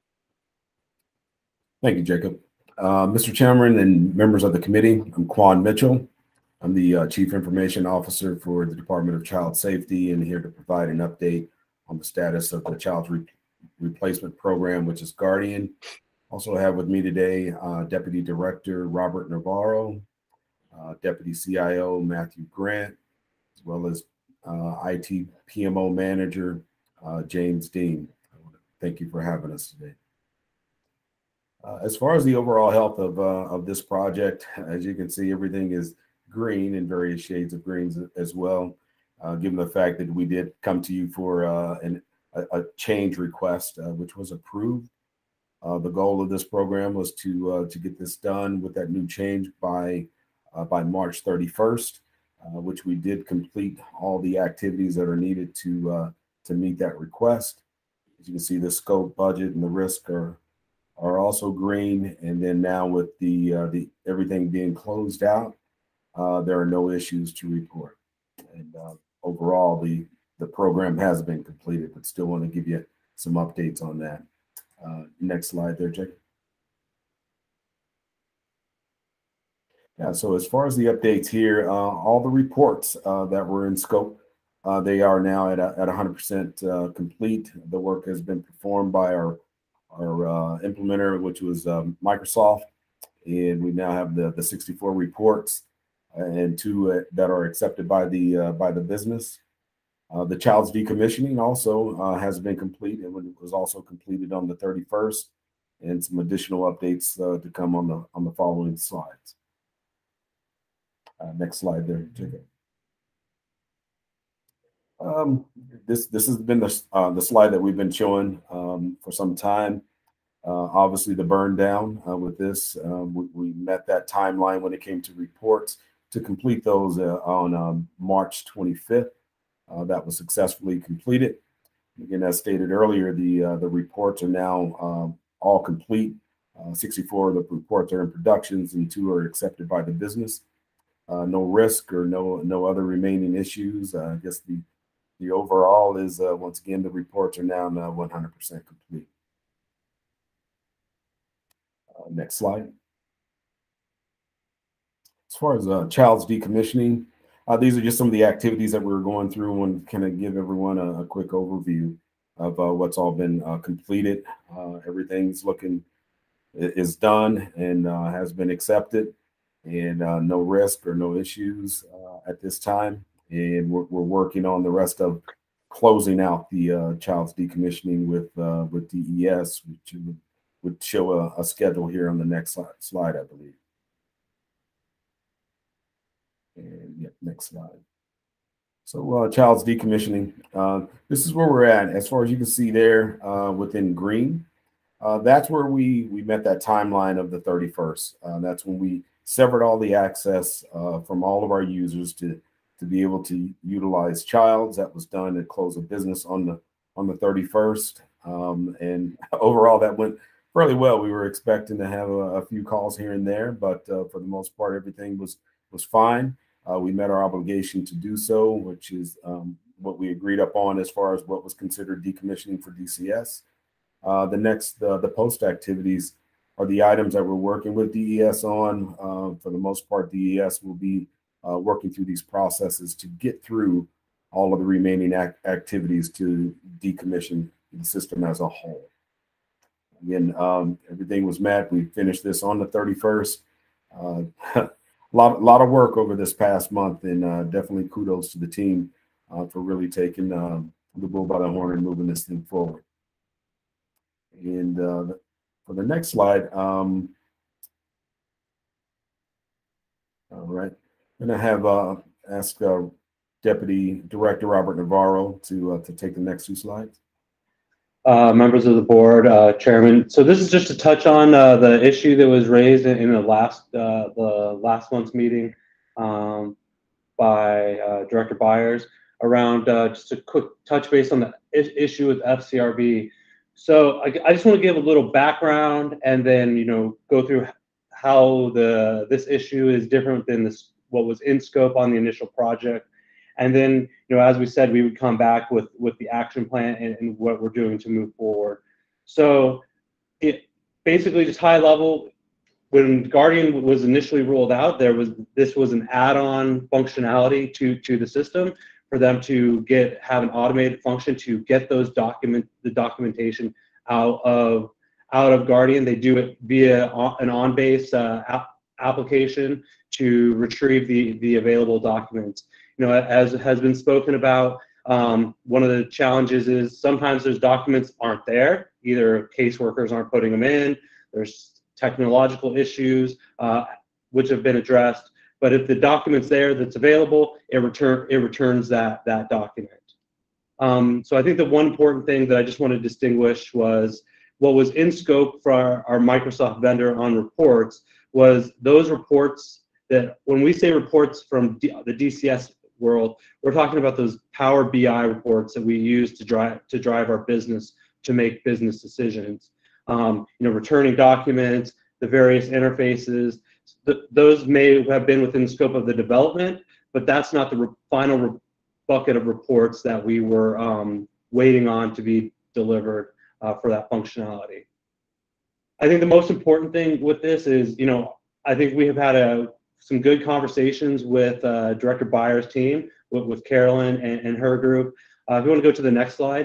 Thank you, Jacob. Uh, Mister Chairman and members of the committee, I'm Quan Mitchell. I'm the uh, Chief Information Officer for the Department of Child Safety, and here to provide an update on the status of the Child Re- Replacement Program, which is Guardian. Also have with me today uh, Deputy Director Robert Navarro, uh, Deputy C I O Matthew Grant, as well as uh, I T P M O Manager uh, James Dean. Thank you for having us today. Uh, as far as the overall health of uh, of this project, as you can see, everything is green in various shades of greens as well. Uh, given the fact that we did come to you for uh, an, a, a change request, uh, which was approved. Uh, the goal of this program was to uh, to get this done with that new change by uh, by March thirty-first, uh, which we did complete all the activities that are needed to uh, to meet that request. As you can see, the scope, budget, and the risk are are also green. And then now with the uh, the everything being closed out, uh, there are no issues to report. And uh, overall, the the program has been completed, but still want to give you some updates on that. Uh, next slide there, Jake. Yeah, so as far as the updates here, uh, all the reports uh, that were in scope, uh, they are now at a, at one hundred percent uh, complete. The work has been performed by our our uh, implementer, which was um, Microsoft, and we now have the the sixty-four reports and two uh, that are accepted by the uh, by the business. Uh, the child's decommissioning also uh, has been complete. It was also completed on the thirty-first, and some additional updates uh, to come on the on the following slides. Uh, next slide there, Jacob. Um, this this has been the uh, the slide that we've been showing um, for some time. Uh, obviously, the burn down uh, with this, um, we, we met that timeline when it came to reports to complete those uh, on um, March twenty-fifth. Uh, that was successfully completed. Again, as stated earlier, the uh, the reports are now um, all complete. Uh, sixty-four of the reports are in productions, and two are accepted by the business. Uh, no risk or no no other remaining issues. Uh, I guess the the overall is uh, once again the reports are now one hundred percent complete. Uh, next slide. As far as uh, child's decommissioning. Uh, these are just some of the activities that we were going through and kind of give everyone a, a quick overview of uh, what's all been uh, completed. Uh, everything's looking is done and uh, has been accepted, and uh, no risk or no issues uh, at this time. And we're, we're working on the rest of closing out the uh, child's decommissioning with uh, with D E S, which would, would show a, a schedule here on the next slide, slide I believe. And yeah, next slide. So uh, child's decommissioning. Uh, this is where we're at. As far as you can see there uh, within green, uh, that's where we we met that timeline of the thirty-first. Uh, that's when we severed all the access uh, from all of our users to to be able to utilize Childs. That was done at close of business on the on the thirty-first. Um, and overall, that went fairly well. We were expecting to have a, a few calls here and there, but uh, for the most part, everything was was fine. Uh, we met our obligation to do so, which is um, what we agreed upon as far as what was considered decommissioning for D C S. Uh, the next, uh, the post activities are the items that we're working with D E S on. Uh, for the most part, D E S will be uh, working through these processes to get through all of the remaining act activities to decommission the system as a whole. Again, um, everything was met. We finished this on the thirty-first. Uh, A lot, a lot of work over this past month, and uh, definitely kudos to the team uh, for really taking uh, the bull by the horn and moving this thing forward. And uh, for the next slide, um, all right, I'm going to have uh, ask uh, Deputy Director Robert Navarro to uh, to take the next two slides. Uh, members of the board, uh, chairman. So this is just to touch on uh, the issue that was raised in, in the last uh, the last month's meeting um, by uh, Director Byers around uh, just a quick touch base on the issue with F C R B. So I, I just want to give a little background and then you know go through how the this issue is different than this what was in scope on the initial project. And then, you know, as we said, we would come back with with the action plan and, and what we're doing to move forward. So it basically just high level, when Guardian was initially rolled out, there was this was an add-on functionality to to the system for them to get have an automated function to get those document the documentation out of out of Guardian. They do it via an on-base uh, app application to retrieve the the available documents. You know, as has been spoken about, um, one of the challenges is sometimes those documents aren't there. Either caseworkers aren't putting them in, there's technological issues, uh, which have been addressed. But if the document's there that's available, it return it returns that that document. Um, so I think the one important thing that I just want to distinguish was what was in scope for our, our Microsoft vendor on reports was those reports that when we say reports from D, the D C S world, we're talking about those Power B I reports that we use to drive to drive our business to make business decisions. Um, you know, returning documents, the various interfaces. Th those may have been within the scope of the development, but that's not the re final re bucket of reports that we were um, waiting on to be delivered uh, for that functionality. I think the most important thing with this is, you know, I think we have had a, some good conversations with uh, Director Byers' team, with, with Carolyn and, and her group. Uh, if you want to go to the next slide.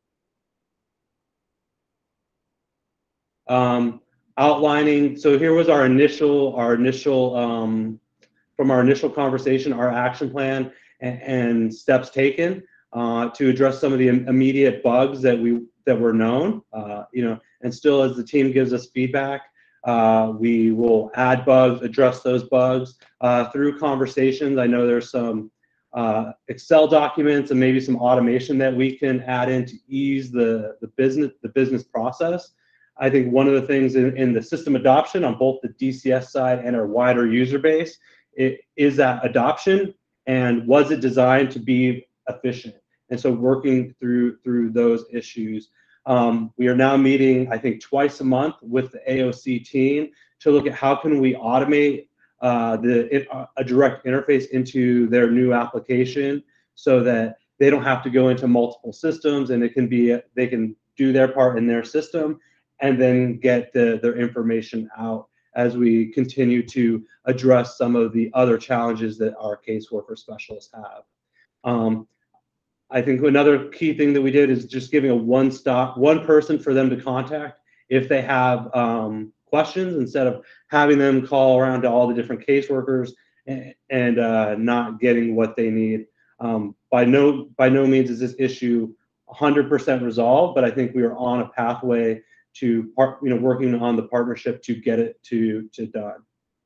Um, outlining, so here was our initial, our initial, um, from our initial conversation, our action plan and, and steps taken uh, to address some of the immediate bugs that we that were known. Uh, you know, and still as the team gives us feedback, uh, we will add bugs, address those bugs uh, through conversations. I know there's some uh, Excel documents and maybe some automation that we can add in to ease the the business the business process. I think one of the things in, in the system adoption on both the D C S side and our wider user base it, is that adoption, and was it designed to be efficient? And so working through through those issues. Um, we are now meeting, I think, twice a month with the A O C team to look at how can we automate uh, the it, uh, a direct interface into their new application so that they don't have to go into multiple systems, and it can be they can do their part in their system and then get the, their information out as we continue to address some of the other challenges that our caseworker specialists have. Um, I think another key thing that we did is just giving a one-stop, one person for them to contact if they have um, questions, instead of having them call around to all the different caseworkers and, and uh, not getting what they need. Um, by no by no means is this issue one hundred percent resolved, but I think we are on a pathway to part, you know, working on the partnership to get it to to done.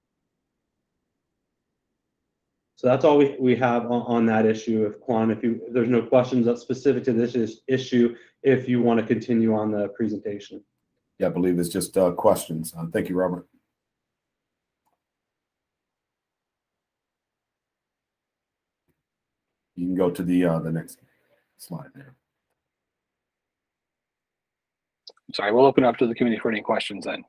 So that's all we, we have on, on that issue. If Quan, if you if there's no questions that's specific to this is, issue, if you want to continue on the presentation. Yeah, I believe it's just uh, questions. Uh, thank you, Robert. You can go to the uh, the next slide there. Sorry, we'll open up to the committee for any questions then.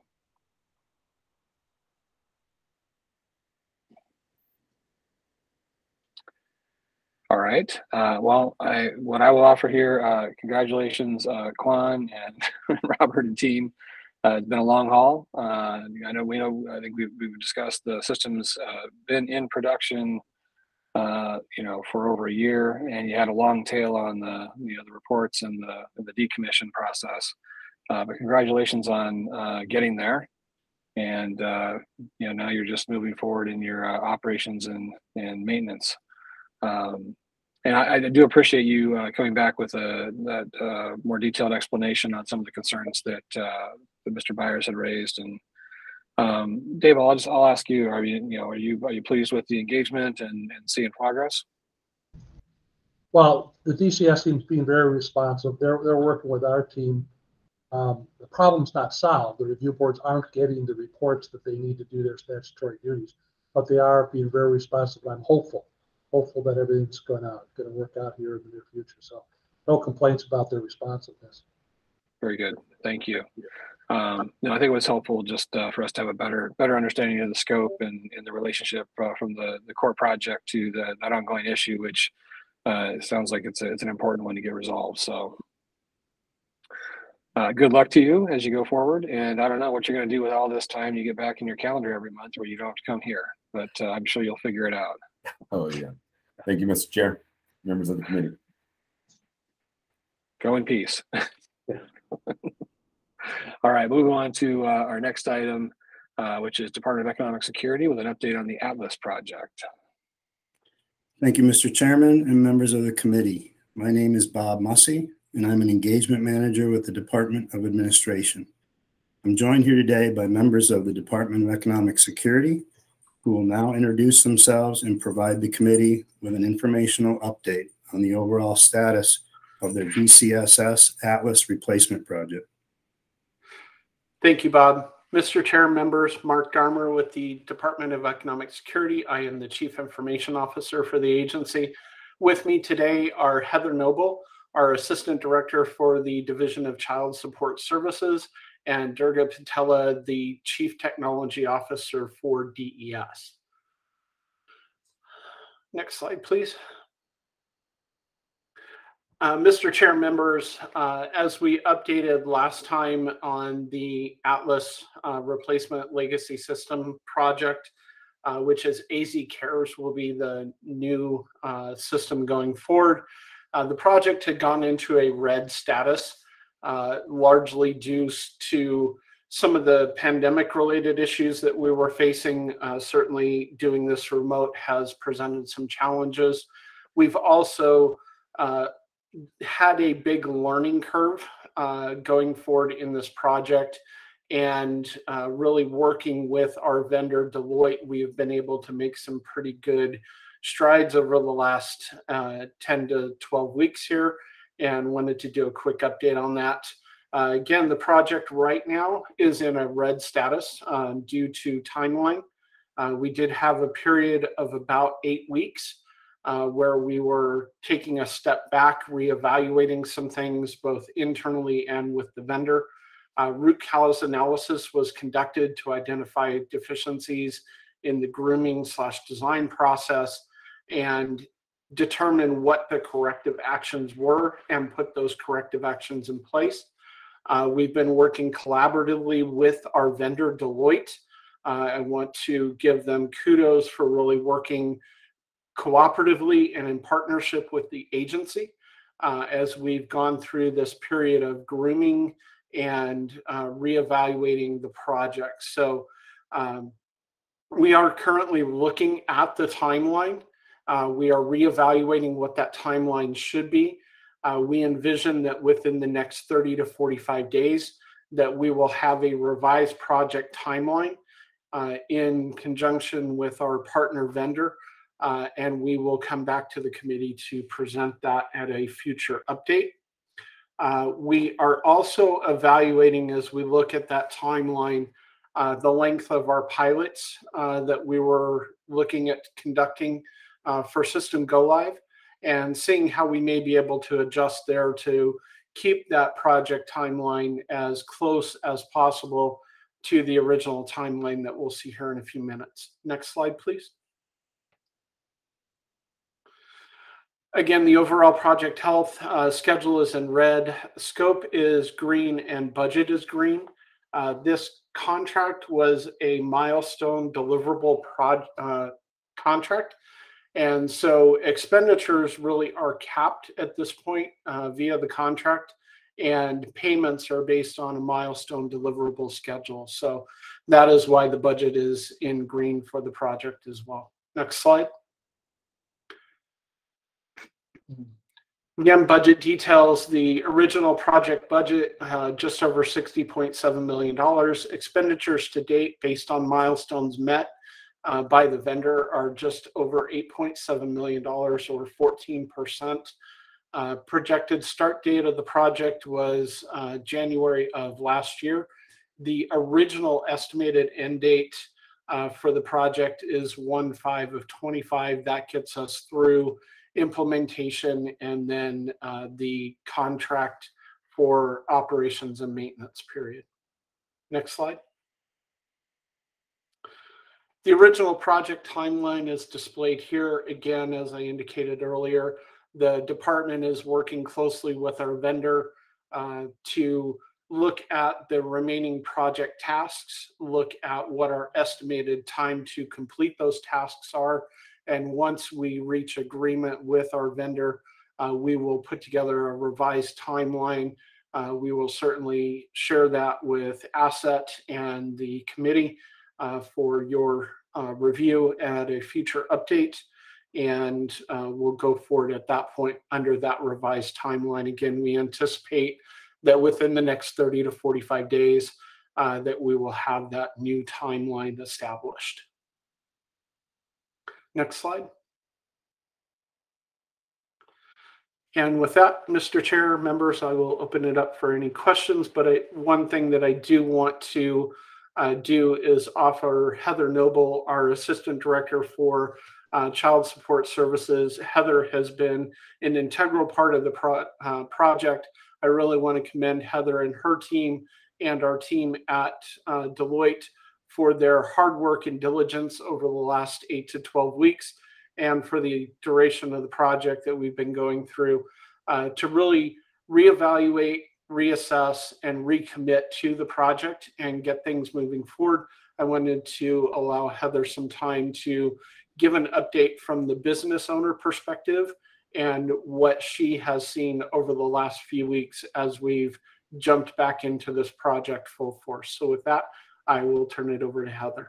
All right. Uh, well, I, what I will offer here, uh, congratulations, uh, Quan and Robert and team. Uh, it's been a long haul. Uh, I know we know. I think we've, we've discussed the system's uh, been in production, uh, you know, for over a year, and you had a long tail on the you know the reports and the and the decommission process. Uh, but congratulations on uh, getting there, and uh, you know now you're just moving forward in your uh, operations and and maintenance. Um, and I, I do appreciate you uh, coming back with a that uh, more detailed explanation on some of the concerns that uh, that Mister Byers had raised. And um, Dave, I'll just I'll ask you: Are you you know are you are you pleased with the engagement and and seeing progress? Well, the D C S team's being very responsive. They're they're working with our team. Um, the problem's not solved. The review boards aren't getting the reports that they need to do their statutory duties, but they are being very responsive. I'm hopeful, hopeful that everything's going to going to work out here in the near future. So, no complaints about their responsiveness. Very good, thank you. Um, no, I think it was helpful just uh, for us to have a better better understanding of the scope and, and the relationship uh, from the the core project to the that ongoing issue, which uh, sounds like it's a, it's an important one to get resolved. So. Uh, good luck to you as you go forward. And I don't know what you're going to do with all this time you get back in your calendar every month where you don't have to come here, but uh, I'm sure you'll figure it out. Oh, yeah. Thank you, Mister Chair, members of the committee. Go in peace. All right, moving on to uh, our next item, uh, which is Department of Economic Security with an update on the Atlas project. Thank you, Mister Chairman and members of the committee. My name is Bob Mussey, and I'm an engagement manager with the Department of Administration. I'm joined here today by members of the Department of Economic Security, who will now introduce themselves and provide the committee with an informational update on the overall status of their D C S S Atlas replacement project. Thank you, Bob. Mister Chair, members, Mark Garmer with the Department of Economic Security. I am the Chief Information Officer for the agency. With me today are Heather Noble, our Assistant Director for the Division of Child Support Services, and Durga Patella, the Chief Technology Officer for D E S. Next slide, please. Uh, Mister Chair, members, uh, as we updated last time on the Atlas uh, Replacement Legacy System project, uh, which is A Z Cares will be the new uh, system going forward. Uh, the project had gone into a red status, uh, largely due to some of the pandemic-related issues that we were facing. Uh, certainly doing this remote has presented some challenges. We've also uh, had a big learning curve uh, going forward in this project, and uh, really working with our vendor Deloitte, we have been able to make some pretty good strides over the last uh, ten to twelve weeks here, and wanted to do a quick update on that. Uh, again, the project right now is in a red status um, due to timeline. Uh, we did have a period of about eight weeks Uh, where we were taking a step back, reevaluating some things both internally and with the vendor. Uh, root cause analysis was conducted to identify deficiencies in the grooming slash design process and determine what the corrective actions were and put those corrective actions in place. Uh, we've been working collaboratively with our vendor Deloitte. Uh, I want to give them kudos for really working cooperatively and in partnership with the agency uh, as we've gone through this period of grooming and uh, reevaluating the project. So um, we are currently looking at the timeline. Uh, we are reevaluating what that timeline should be. Uh, we envision that within the next thirty to forty-five days that we will have a revised project timeline uh, in conjunction with our partner vendor. Uh, and we will come back to the committee to present that at a future update. Uh, we are also evaluating, as we look at that timeline, uh, the length of our pilots uh, that we were looking at conducting uh, for System Go Live, and seeing how we may be able to adjust there to keep that project timeline as close as possible to the original timeline that we'll see here in a few minutes. Next slide, please. Again, the overall project health uh, schedule is in red, scope is green, and budget is green. Uh, this contract was a milestone deliverable prod, uh, contract. And so expenditures really are capped at this point uh, via the contract, and payments are based on a milestone deliverable schedule. So that is why the budget is in green for the project as well. Next slide. Again, budget details. The original project budget, uh, just over sixty point seven million dollars. Expenditures to date based on milestones met uh, by the vendor are just over eight point seven million dollars, or fourteen percent. Uh, projected start date of the project was uh, January of last year. The original estimated end date uh, for the project is one five of twenty-five. That gets us through implementation and then uh, the contract for operations and maintenance period. Next slide. The original project timeline is displayed here. Again, as I indicated earlier, the department is working closely with our vendor uh, to look at the remaining project tasks, look at what our estimated time to complete those tasks are. And once we reach agreement with our vendor, uh, we will put together a revised timeline. Uh, we will certainly share that with Asset and the committee uh, for your uh, review at a future update. And uh, we'll go forward at that point under that revised timeline. Again, we anticipate that within the next thirty to forty-five days, uh, that we will have that new timeline established. Next slide. And with that, Mister Chair, members, I will open it up for any questions. But I, one thing that I do want to uh, do is offer Heather Noble, our Assistant Director for uh, Child Support Services. Heather has been an integral part of the pro uh, project. I really want to commend Heather and her team and our team at uh, Deloitte for their hard work and diligence over the last eight to twelve weeks. And for the duration of the project that we've been going through, uh, to really reevaluate, reassess, and recommit to the project and get things moving forward. I wanted to allow Heather some time to give an update from the business owner perspective and what she has seen over the last few weeks as we've jumped back into this project full force. So with that, I will turn it over to Heather.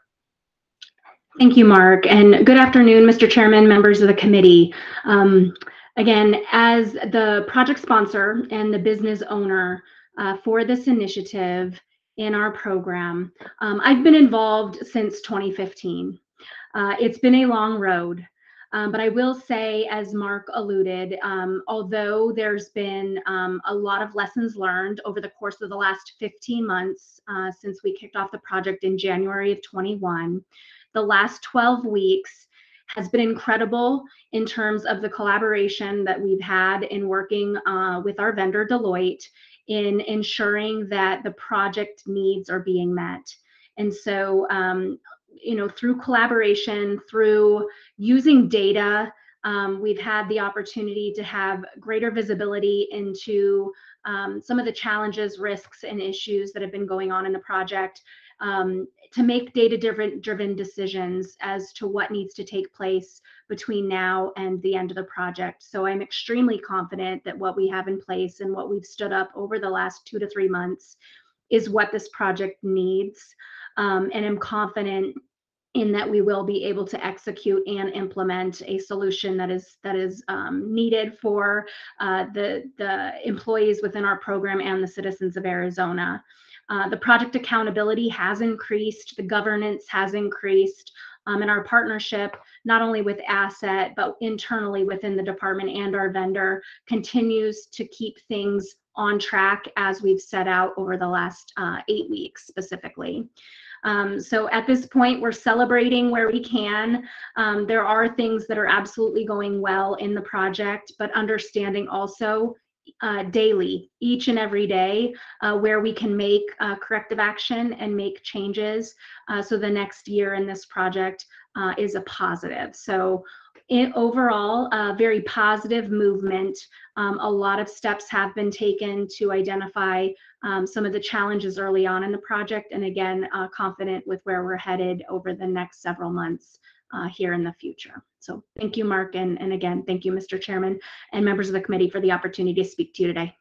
Thank you, Mark, and good afternoon, Mister Chairman, members of the committee. Um, again, as the project sponsor and the business owner uh, for this initiative in our program, um, I've been involved since twenty fifteen. Uh, it's been a long road, um, but I will say, as Mark alluded, um, although there's been um, a lot of lessons learned over the course of the last fifteen months uh, since we kicked off the project in January of twenty-one, the last twelve weeks has been incredible in terms of the collaboration that we've had in working uh, with our vendor Deloitte in ensuring that the project needs are being met. And so, um, you know, through collaboration, through using data, um, we've had the opportunity to have greater visibility into um, some of the challenges, risks, and issues that have been going on in the project. Um, to make data-driven driven decisions as to what needs to take place between now and the end of the project. So I'm extremely confident that what we have in place and what we've stood up over the last two to three months is what this project needs. Um, and I'm confident in that we will be able to execute and implement a solution that is that is um, needed for uh, the, the employees within our program and the citizens of Arizona. Uh, the project accountability has increased, the governance has increased, um, and our partnership, not only with Asset, but internally within the department and our vendor, continues to keep things on track as we've set out over the last uh, eight weeks specifically. Um, so at this point, we're celebrating where we can. Um, there are things that are absolutely going well in the project, but understanding also Uh, daily, each and every day, uh, where we can make uh, corrective action and make changes. Uh, so the next year in this project uh, is a positive. So in, overall, a very positive movement. Um, a lot of steps have been taken to identify um, some of the challenges early on in the project. And again, uh, confident with where we're headed over the next several months uh, here in the future. So thank you, Mark. And, and again, thank you, Mister Chairman and members of the committee for the opportunity to speak to you today.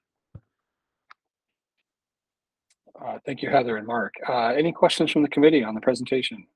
Uh, thank you, Heather and Mark. Uh, any questions from the committee on the presentation?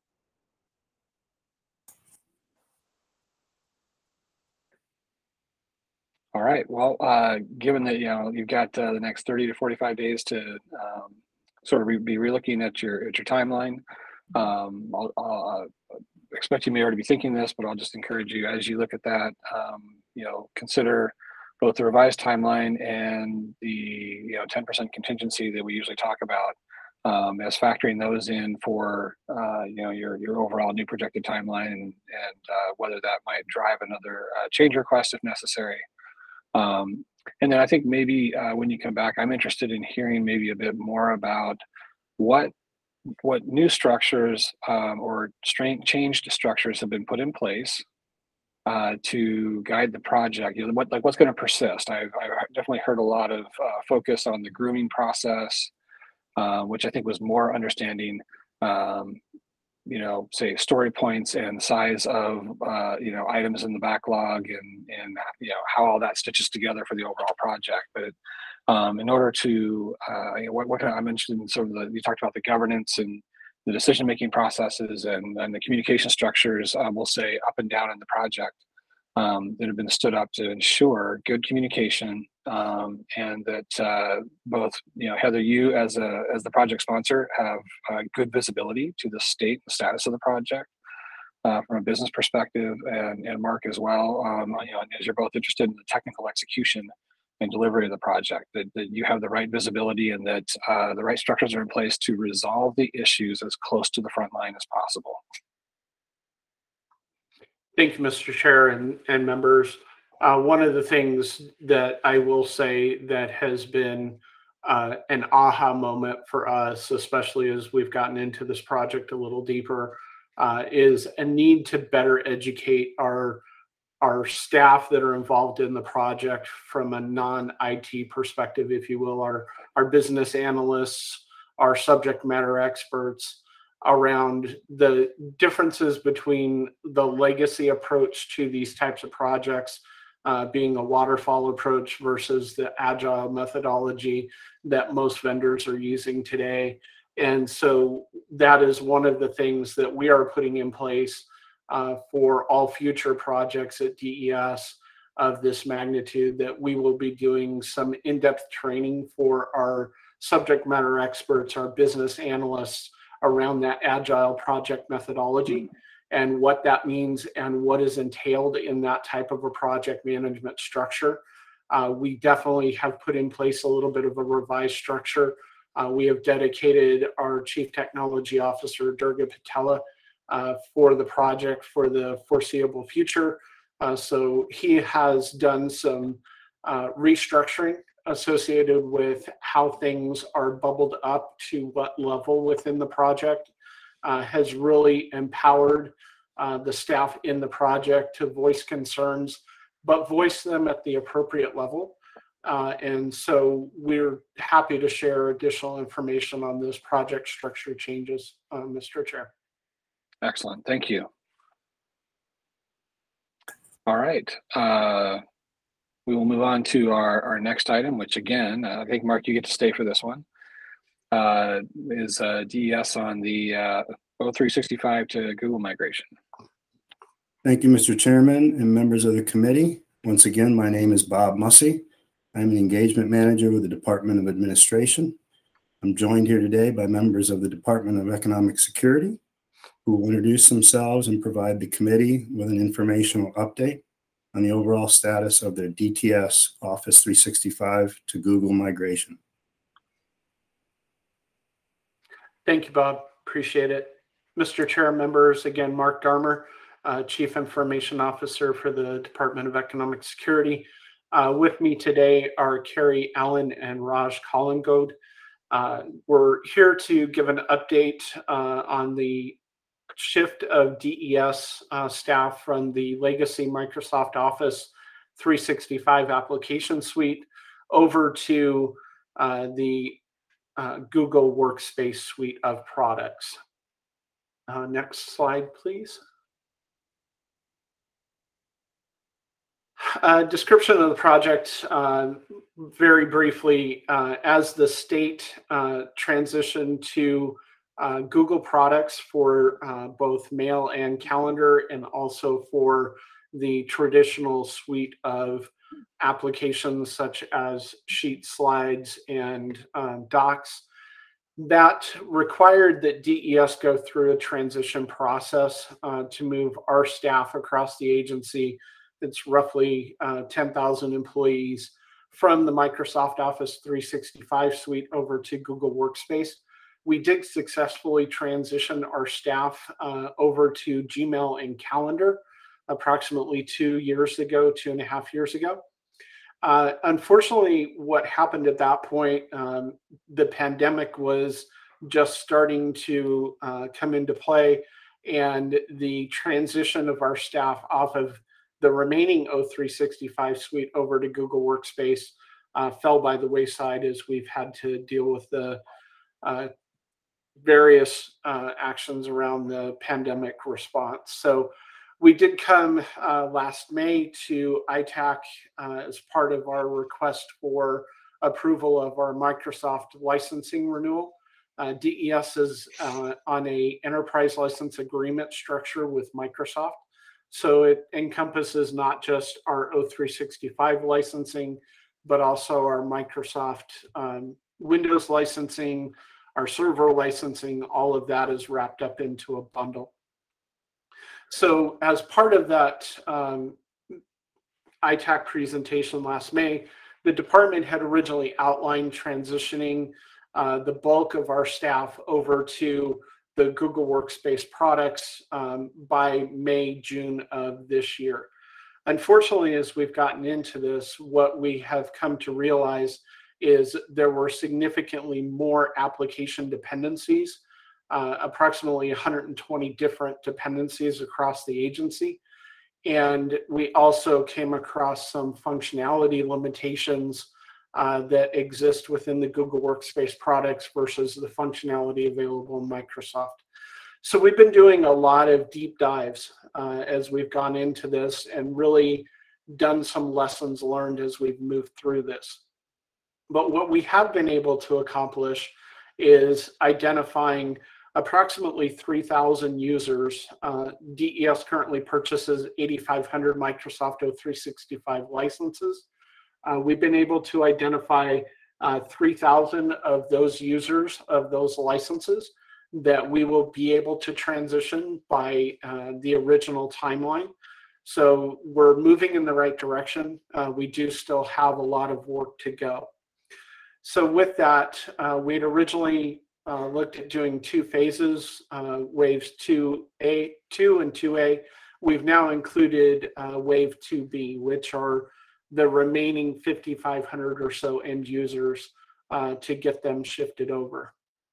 All right. Well, uh, given that, you know, you've got uh, the next thirty to forty-five days to um, sort of re be relooking at your at your timeline, um, I'll, I'll uh, expect you may already be thinking this, but I'll just encourage you as you look at that, um, you know, consider both the revised timeline and the, you know, ten percent contingency that we usually talk about um, as factoring those in for, uh, you know, your, your overall new projected timeline and, and uh, whether that might drive another uh, change request if necessary. Um, and then I think maybe uh, when you come back, I'm interested in hearing maybe a bit more about what what new structures um, or strain, changed structures have been put in place uh, to guide the project. You know, what like what's going to persist. I've, I've definitely heard a lot of uh, focus on the grooming process, uh, which I think was more understanding, um, you know, say story points and size of uh, you know items in the backlog and and you know how all that stitches together for the overall project, but. Um, in order to, uh, you know, what, what can I, I mentioned sort of the, you talked about the governance and the decision-making processes and, and the communication structures, uh, we'll say up and down in the project um, that have been stood up to ensure good communication um, and that uh, both, you know, Heather, you as a as the project sponsor have uh, good visibility to the state, the status of the project uh, from a business perspective, and and Mark as well. Um, you know, as you're both interested in the technical execution and delivery of the project, that, that you have the right visibility and that uh, the right structures are in place to resolve the issues as close to the front line as possible. Thank you, Mister Chair and, and members. Uh, one of the things that I will say that has been uh, an aha moment for us, especially as we've gotten into this project a little deeper, uh, is a need to better educate our our staff that are involved in the project from a non-I T perspective, if you will, our, our business analysts, our subject matter experts, around the differences between the legacy approach to these types of projects, uh, being a waterfall approach versus the agile methodology that most vendors are using today. And so that is one of the things that we are putting in place Uh, for all future projects at D E S of this magnitude, that we will be doing some in-depth training for our subject matter experts, our business analysts, around that agile project methodology and what that means and what is entailed in that type of a project management structure. Uh, we definitely have put in place a little bit of a revised structure. Uh, we have dedicated our Chief Technology Officer, Durga Patella, Uh, for the project for the foreseeable future. Uh, so he has done some uh, restructuring associated with how things are bubbled up to what level within the project, uh, has really empowered uh, the staff in the project to voice concerns, but voice them at the appropriate level. Uh, and so we're happy to share additional information on those project structure changes, uh, Mister Chair. Excellent, thank you. All right, uh, we will move on to our, our next item, which again, uh, I think Mark, you get to stay for this one, uh, is uh, D E S on the uh, O three sixty-five to Google migration. Thank you, Mister Chairman and members of the committee. Once again, my name is Bob Mussey. I'm an engagement manager with the Department of Administration. I'm joined here today by members of the Department of Economic Security, who will introduce themselves and provide the committee with an informational update on the overall status of their D T S Office three sixty-five to Google migration. Thank you, Bob. Appreciate it. Mister Chair, members, again, Mark Darmer, uh, Chief Information Officer for the Department of Economic Security. Uh, with me today are Carrie Allen and Raj Collingode. Uh, we're here to give an update uh, on the shift of D E S uh, staff from the legacy Microsoft Office three sixty-five application suite over to uh, the uh, Google Workspace suite of products. Uh, next slide, please. Uh, description of the project, uh, very briefly, uh, as the state uh, transitioned to Uh, Google products for uh, both mail and calendar, and also for the traditional suite of applications such as Sheets, Slides, and um, Docs. That required that D E S go through a transition process uh, to move our staff across the agency. It's roughly uh, ten thousand employees from the Microsoft Office three sixty-five suite over to Google Workspace. We did successfully transition our staff uh, over to Gmail and Calendar approximately two years ago, two and a half years ago. Uh, unfortunately, what happened at that point, um, the pandemic was just starting to uh, come into play, and the transition of our staff off of the remaining O three sixty-five suite over to Google Workspace uh, fell by the wayside as we've had to deal with the uh, various uh, actions around the pandemic response. So we did come uh, last May to I TAC uh, as part of our request for approval of our Microsoft licensing renewal. Uh, D E S is uh, on a enterprise license agreement structure with Microsoft. So it encompasses not just our O three sixty-five licensing, but also our Microsoft um, Windows licensing, our server licensing, all of that is wrapped up into a bundle. So as part of that um, I TAC presentation last May, the department had originally outlined transitioning uh, the bulk of our staff over to the Google Workspace products um, by May, June of this year. Unfortunately, as we've gotten into this, what we have come to realize is there were significantly more application dependencies, uh, approximately one hundred twenty different dependencies across the agency. And we also came across some functionality limitations uh, that exist within the Google Workspace products versus the functionality available in Microsoft. So we've been doing a lot of deep dives uh, as we've gone into this and really done some lessons learned as we've moved through this. But what we have been able to accomplish is identifying approximately three thousand users. Uh, D E S currently purchases eighty-five hundred Microsoft O three sixty-five licenses. Uh, we've been able to identify uh, three thousand of those users of those licenses that we will be able to transition by uh, the original timeline. So we're moving in the right direction. Uh, we do still have a lot of work to go. So with that, uh, we'd originally uh, looked at doing two phases, uh, waves two A, two and two A. We've now included uh, wave two B, which are the remaining fifty-five hundred or so end users uh, to get them shifted over.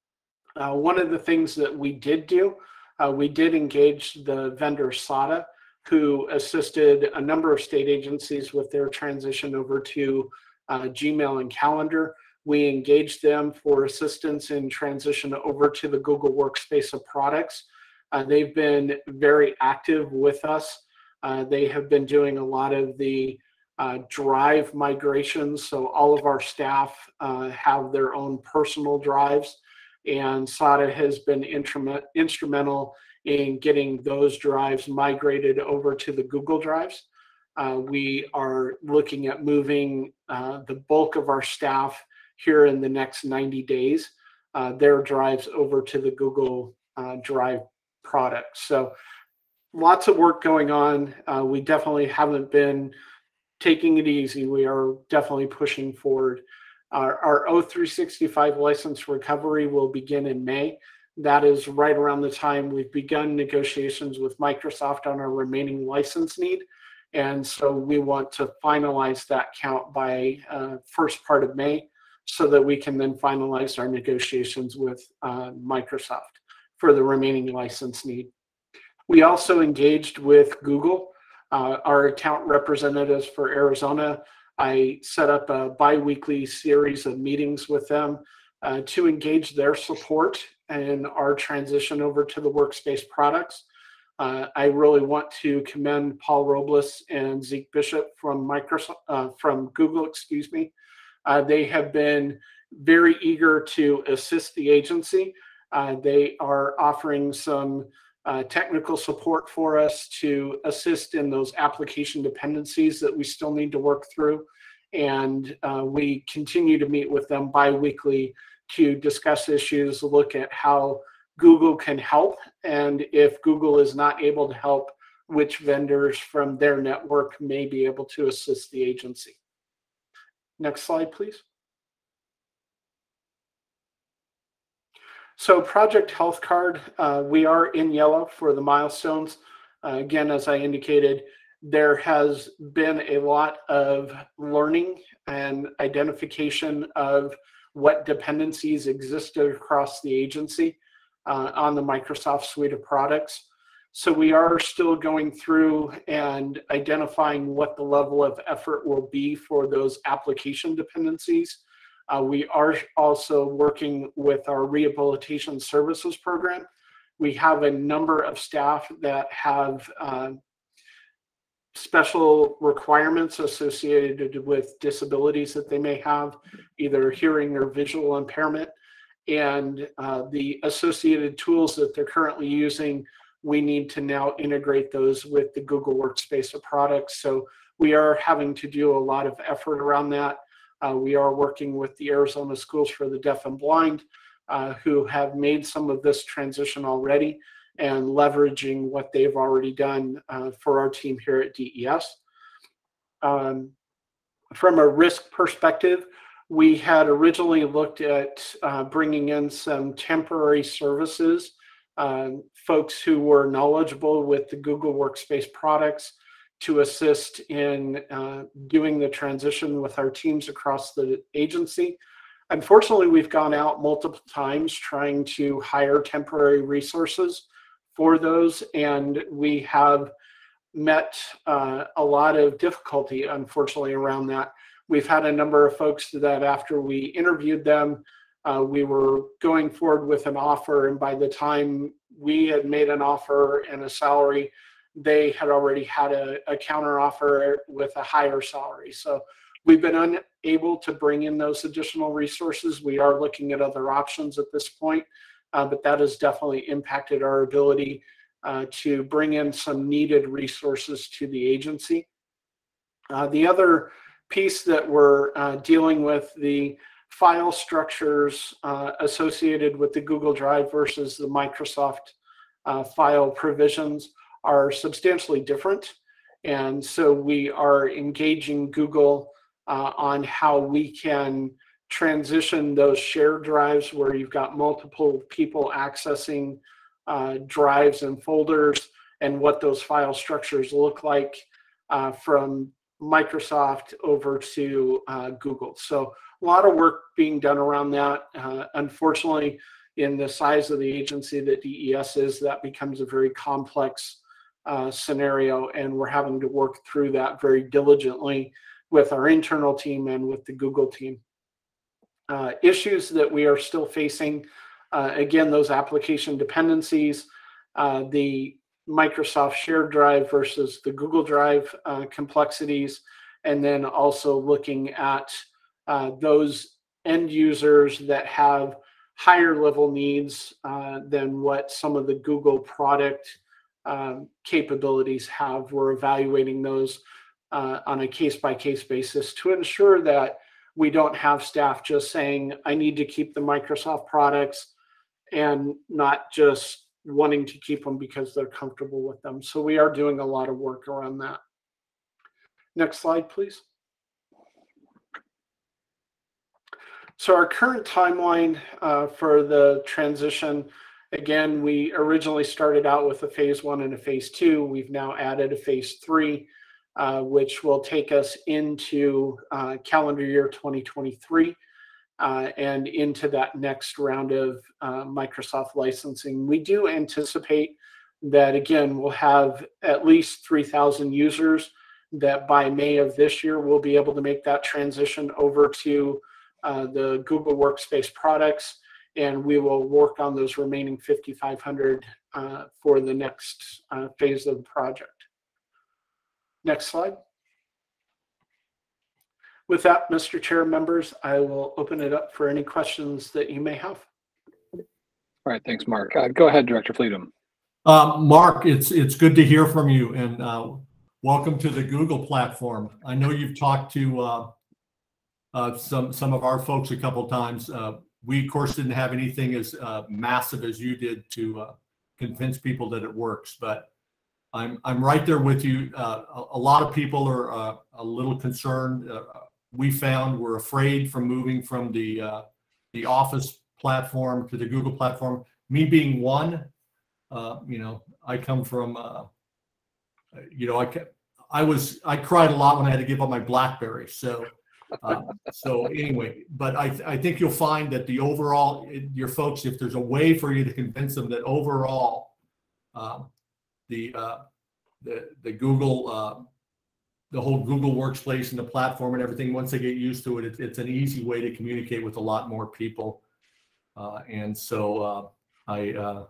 Uh, one of the things that we did do, uh, we did engage the vendor S A D A, who assisted a number of state agencies with their transition over to uh, Gmail and Calendar. We engaged them for assistance in transition over to the Google Workspace of products. Uh, they've been very active with us. Uh, they have been doing a lot of the uh, drive migrations. So all of our staff uh, have their own personal drives, and S A D A has been instrumental in getting those drives migrated over to the Google Drives. Uh, we are looking at moving uh, the bulk of our staff here in the next ninety days, uh, their drives over to the Google uh, Drive product. So lots of work going on. Uh, we definitely haven't been taking it easy. We are definitely pushing forward. Our, our O three sixty-five license recovery will begin in May. That is right around the time we've begun negotiations with Microsoft on our remaining license need. And so we want to finalize that count by uh, first part of May, so that we can then finalize our negotiations with uh, Microsoft for the remaining license need. We also engaged with Google, uh, our account representatives for Arizona. I set up a bi-weekly series of meetings with them uh, to engage their support in our transition over to the Workspace products. Uh, I really want to commend Paul Robles and Zeke Bishop from Microsoft, uh, from Google, excuse me. Uh, they have been very eager to assist the agency. Uh, they are offering some uh, technical support for us to assist in those application dependencies that we still need to work through. And uh, we continue to meet with them bi-weekly to discuss issues, look at how Google can help, and if Google is not able to help, which vendors from their network may be able to assist the agency. Next slide, please. So Project Health Card, uh, we are in yellow for the milestones. Uh, again, as I indicated, there has been a lot of learning and identification of what dependencies existed across the agency uh, on the Microsoft suite of products. So we are still going through and identifying what the level of effort will be for those application dependencies. Uh, we are also working with our rehabilitation services program. We have a number of staff that have uh, special requirements associated with disabilities that they may have, either hearing or visual impairment, and uh, the associated tools that they're currently using, we need to now integrate those with the Google Workspace of products. So we are having to do a lot of effort around that. Uh, we are working with the Arizona Schools for the Deaf and Blind, uh, who have made some of this transition already and leveraging what they've already done uh, for our team here at D E S. Um, from a risk perspective, we had originally looked at uh, bringing in some temporary services, uh, folks who were knowledgeable with the Google Workspace products to assist in uh, doing the transition with our teams across the agency. Unfortunately, we've gone out multiple times trying to hire temporary resources for those, and we have met uh, a lot of difficulty, unfortunately, around that. We've had a number of folks that after we interviewed them, uh, we were going forward with an offer, and by the time we had made an offer and a salary, they had already had a, a counter offer with a higher salary. So we've been unable to bring in those additional resources. We are looking at other options at this point, uh, but that has definitely impacted our ability uh, to bring in some needed resources to the agency. Uh, the other piece that we're uh, dealing with, the file structures uh, associated with the Google Drive versus the Microsoft uh, file provisions are substantially different. And so we are engaging Google uh, on how we can transition those shared drives where you've got multiple people accessing uh, drives and folders and what those file structures look like uh, from Microsoft over to uh, Google. So a lot of work being done around that. Uh, unfortunately, in the size of the agency that D E S is, that becomes a very complex uh, scenario, and we're having to work through that very diligently with our internal team and with the Google team. Uh, issues that we are still facing, uh, again, those application dependencies, uh, the Microsoft shared drive versus the Google Drive uh, complexities, and then also looking at uh, those end users that have higher level needs uh, than what some of the Google product um, capabilities have. We're evaluating those uh, on a case-by-case basis to ensure that we don't have staff just saying, I need to keep the Microsoft products and not just wanting to keep them because they're comfortable with them. So we are doing a lot of work around that. Next slide, please. So our current timeline uh, for the transition, again, we originally started out with a phase one and a phase two. We've now added a phase three, uh, which will take us into uh, calendar year twenty twenty-three. Uh, and into that next round of uh, Microsoft licensing. We do anticipate that, again, we'll have at least three thousand users that by May of this year, we'll be able to make that transition over to uh, the Google Workspace products, and we will work on those remaining fifty-five hundred uh, for the next uh, phase of the project. Next slide. With that, Mister Chair, members, I will open it up for any questions that you may have. All right, thanks, Mark. Uh, go ahead, Director Fleetum. Uh, Mark, it's it's good to hear from you, and uh, welcome to the Google platform. I know you've talked to uh, uh, some some of our folks a couple times. Uh, we, of course, didn't have anything as uh, massive as you did to uh, convince people that it works, but I'm I'm right there with you. Uh, a, a lot of people are uh, a little concerned. Uh, we found we're afraid from moving from the uh, the Office platform to the Google platform. Me being one, uh, you know, I come from, uh, you know, I I was I cried a lot when I had to give up my BlackBerry. So uh, so anyway, but I I think you'll find that the overall your folks, if there's a way for you to convince them that overall um, the uh, the the Google uh, the whole Google Workspace and the platform and everything, once they get used to it, it's, it's an easy way to communicate with a lot more people. Uh, and so uh, I uh,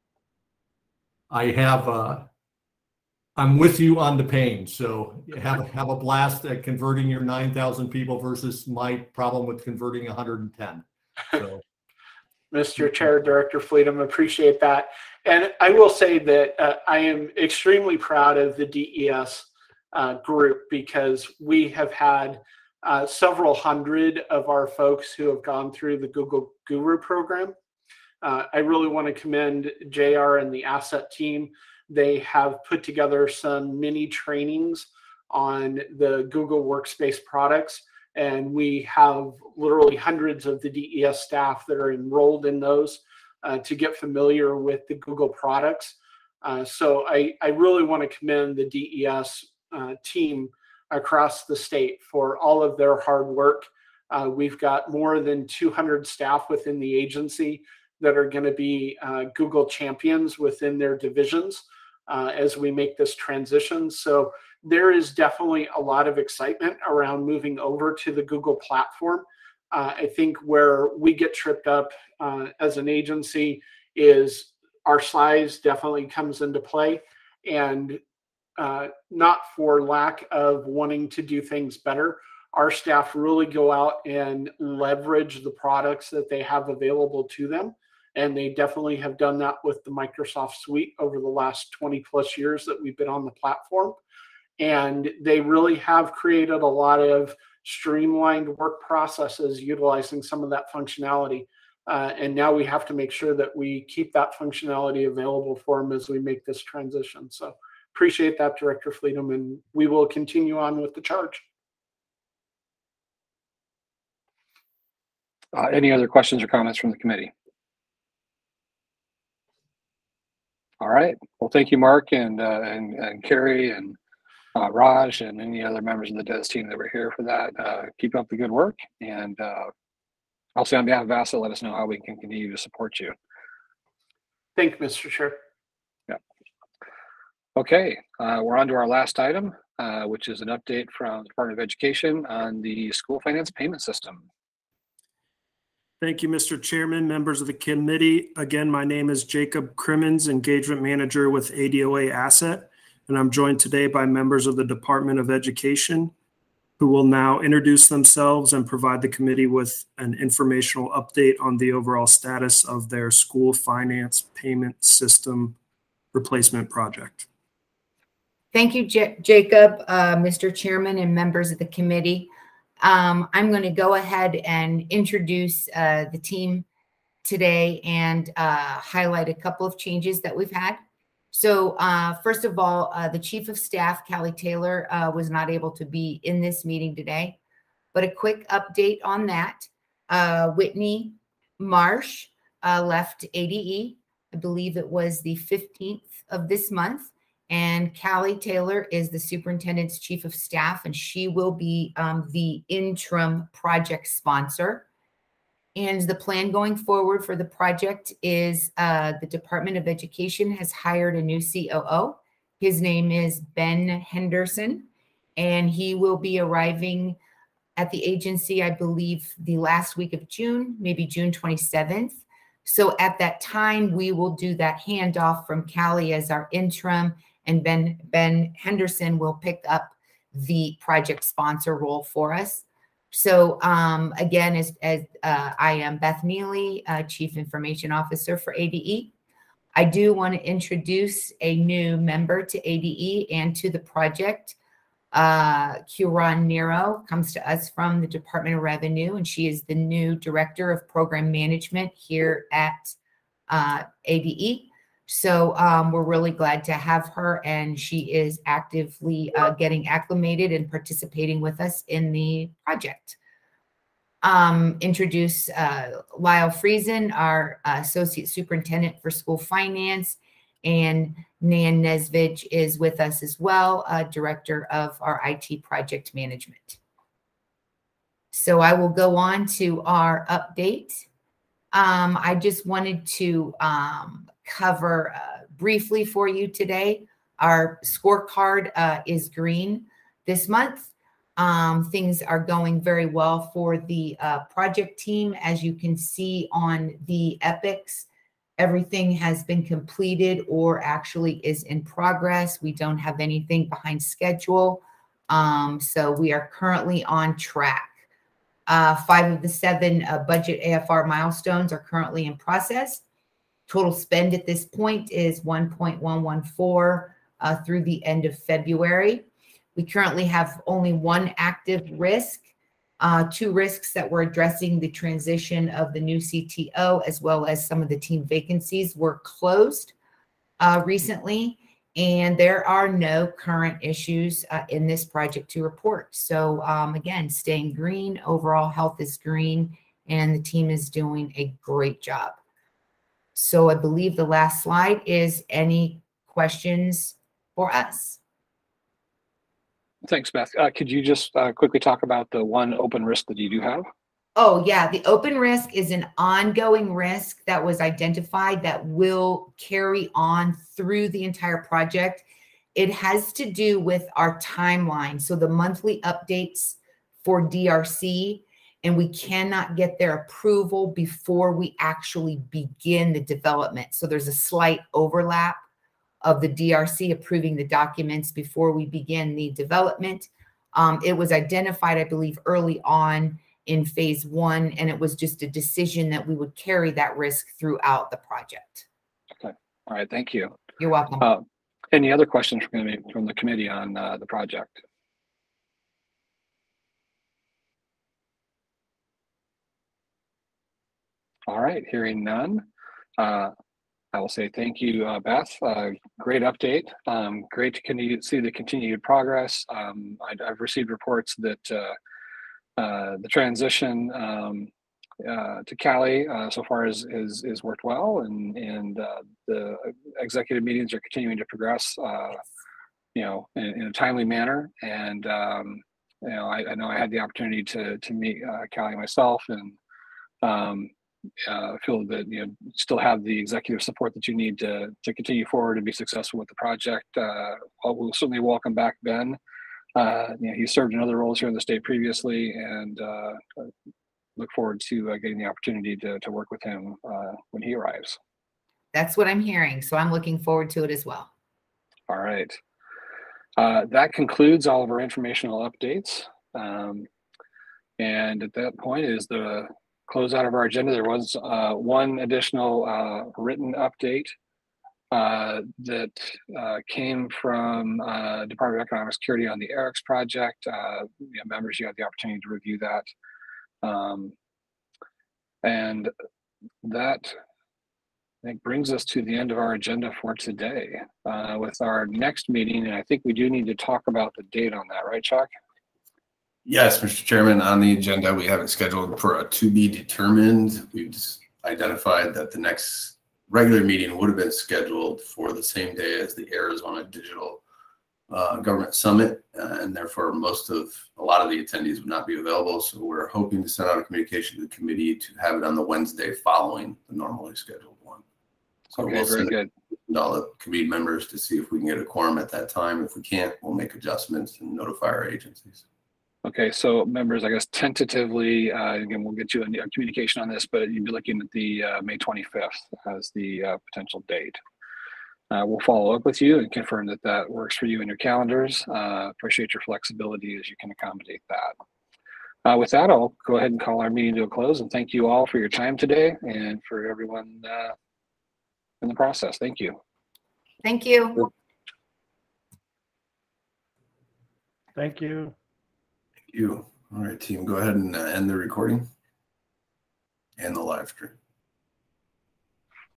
I have uh, I'm with you on the pain. So have have a blast at converting your nine thousand people versus my problem with converting one hundred ten. So. Mister Chair, Director Fleetum, appreciate that. And I will say that uh, I am extremely proud of the D E S uh, group, because we have had uh, several hundred of our folks who have gone through the Google Guru program. Uh, I really want to commend J R and the asset team. They have put together some mini trainings on the Google Workspace products, and we have literally hundreds of the D E S staff that are enrolled in those uh, to get familiar with the Google products. Uh, so I, I really want to commend the D E S uh, team across the state for all of their hard work. Uh, we've got more than two hundred staff within the agency that are going to be uh, Google champions within their divisions uh, as we make this transition. So there is definitely a lot of excitement around moving over to the Google platform. Uh, I think where we get tripped up uh, as an agency is our size definitely comes into play, and uh, not for lack of wanting to do things better. Our staff really go out and leverage the products that they have available to them. And they definitely have done that with the Microsoft Suite over the last twenty plus years that we've been on the platform. And they really have created a lot of streamlined work processes utilizing some of that functionality. Uh, and now we have to make sure that we keep that functionality available for them as we make this transition. So appreciate that, Director Fleetum, and we will continue on with the charge. Uh, any other questions or comments from the committee? All right. Well, thank you, Mark, and uh, and, and Carrie, and uh, Raj, and any other members of the D E S team that were here for that. Uh, keep up the good work, and uh, I'll say on behalf of VASA, let us know how we can continue to support you. Thank you, Mister Chair. Yeah. Okay, uh, we're on to our last item, uh, which is an update from the Department of Education on the school finance payment system. Thank you, Mister Chairman, members of the committee. Again, my name is Jacob Crimmins, Engagement Manager with A D O A Asset, and I'm joined today by members of the Department of Education, who will now introduce themselves and provide the committee with an informational update on the overall status of their school finance payment system replacement project. Thank you, J Jacob, uh, Mister Chairman, and members of the committee. Um, I'm going to go ahead and introduce uh, the team today and uh, highlight a couple of changes that we've had. So uh, first of all, uh, the Chief of Staff, Callie Taylor, uh, was not able to be in this meeting today, but a quick update on that. Uh, Whitney Marsh uh, left A D E. I believe it was the fifteenth of this month. And Callie Taylor is the superintendent's chief of staff, and she will be um, the interim project sponsor. And the plan going forward for the project is uh, the Department of Education has hired a new C O O. His name is Ben Henderson, and he will be arriving at the agency, I believe, the last week of June, maybe June twenty-seventh. So at that time, we will do that handoff from Callie as our interim, and Ben, Ben Henderson will pick up the project sponsor role for us. So um, again, as, as uh, I am Beth Neely, uh, Chief Information Officer for A D E. I do want to introduce a new member to A D E and to the project. Uh, Kiran Nero comes to us from the Department of Revenue, and she is the new Director of Program Management here at uh, A D E. So um, we're really glad to have her, and she is actively uh, getting acclimated and participating with us in the project. Um, introduce uh, Lyle Friesen, our uh, Associate Superintendent for School Finance, and Nan Nesvich is with us as well, uh, Director of our I T Project Management. So I will go on to our update. Um, I just wanted to um, cover uh, briefly for you today. Our scorecard uh, is green this month. Um, things are going very well for the uh, project team. As you can see on the epics, everything has been completed or actually is in progress. We don't have anything behind schedule. Um, so we are currently on track. Uh, five of the seven uh, budget A F R milestones are currently in process. Total spend at this point is one point one one four uh, through the end of February. We currently have only one active risk, Uh, two risks that we're addressing, the transition of the new C T O, as well as some of the team vacancies, were closed uh, recently. And there are no current issues uh, in this project to report. So um, again, staying green, overall health is green, and the team is doing a great job. So I believe the last slide is any questions for us. Thanks, Beth. Uh, could you just uh, quickly talk about the one open risk that you do have? Oh, yeah. The open risk is an ongoing risk that was identified that will carry on through the entire project. It has to do with our timeline. So the monthly updates for D R C, and we cannot get their approval before we actually begin the development. So there's a slight overlap of the D R C approving the documents before we begin the development. Um, it was identified, I believe, early on in phase one, and it was just a decision that we would carry that risk throughout the project. Okay. All right. Thank you. You're welcome. Uh, any other questions from, from the committee on uh, the project? All right. Hearing none. Uh, I will say thank you, uh, Beth. Uh, great update. Um, great to continue, see the continued progress. Um, I, I've received reports that uh, uh, the transition um, uh, to Cali uh, so far is, is is worked well, and and uh, the executive meetings are continuing to progress, uh, you know, in, in a timely manner. And um, you know, I, I know I had the opportunity to to meet uh, Cali myself, and um, uh, feel that you know still have the executive support that you need to to continue forward and be successful with the project. Uh, we'll certainly welcome back Ben. Uh, you know, he served in other roles here in the state previously, and uh, look forward to uh, getting the opportunity to to work with him uh, when he arrives. That's what I'm hearing, so I'm looking forward to it as well. All right. Uh, that concludes all of our informational updates. Um, and at that point is the close out of our agenda. There was uh, one additional uh, written update uh, that uh, came from uh, Department of Economic Security on the ERICS project. Uh, you know, members, you had the opportunity to review that. Um, and that, I think, brings us to the end of our agenda for today. Uh, with our next meeting, and I think we do need to talk about the date on that, right, Chuck? Yes, Mister Chairman, on the agenda, we have it scheduled for a to be determined. We've just identified that the next regular meeting would have been scheduled for the same day as the Arizona Digital uh, Government Summit, uh, and therefore most of, a lot of the attendees would not be available. So we're hoping to send out a communication to the committee to have it on the Wednesday following the normally scheduled one. So Okay, we'll very send good. all the committee members to see if we can get a quorum at that time. If we can't, we'll make adjustments and notify our agencies. Okay, so members, I guess tentatively, uh, again, we'll get you a, a communication on this, but you'd be looking at the uh, May twenty-fifth as the uh, potential date. Uh, we'll follow up with you and confirm that that works for you in your calendars. Uh, appreciate your flexibility as you can accommodate that. Uh, with that, I'll go ahead and call our meeting to a close, and thank you all for your time today and for everyone uh, in the process. Thank you. Thank you. Thank you. Thank you. All right, team, go ahead and uh, end the recording and the live stream.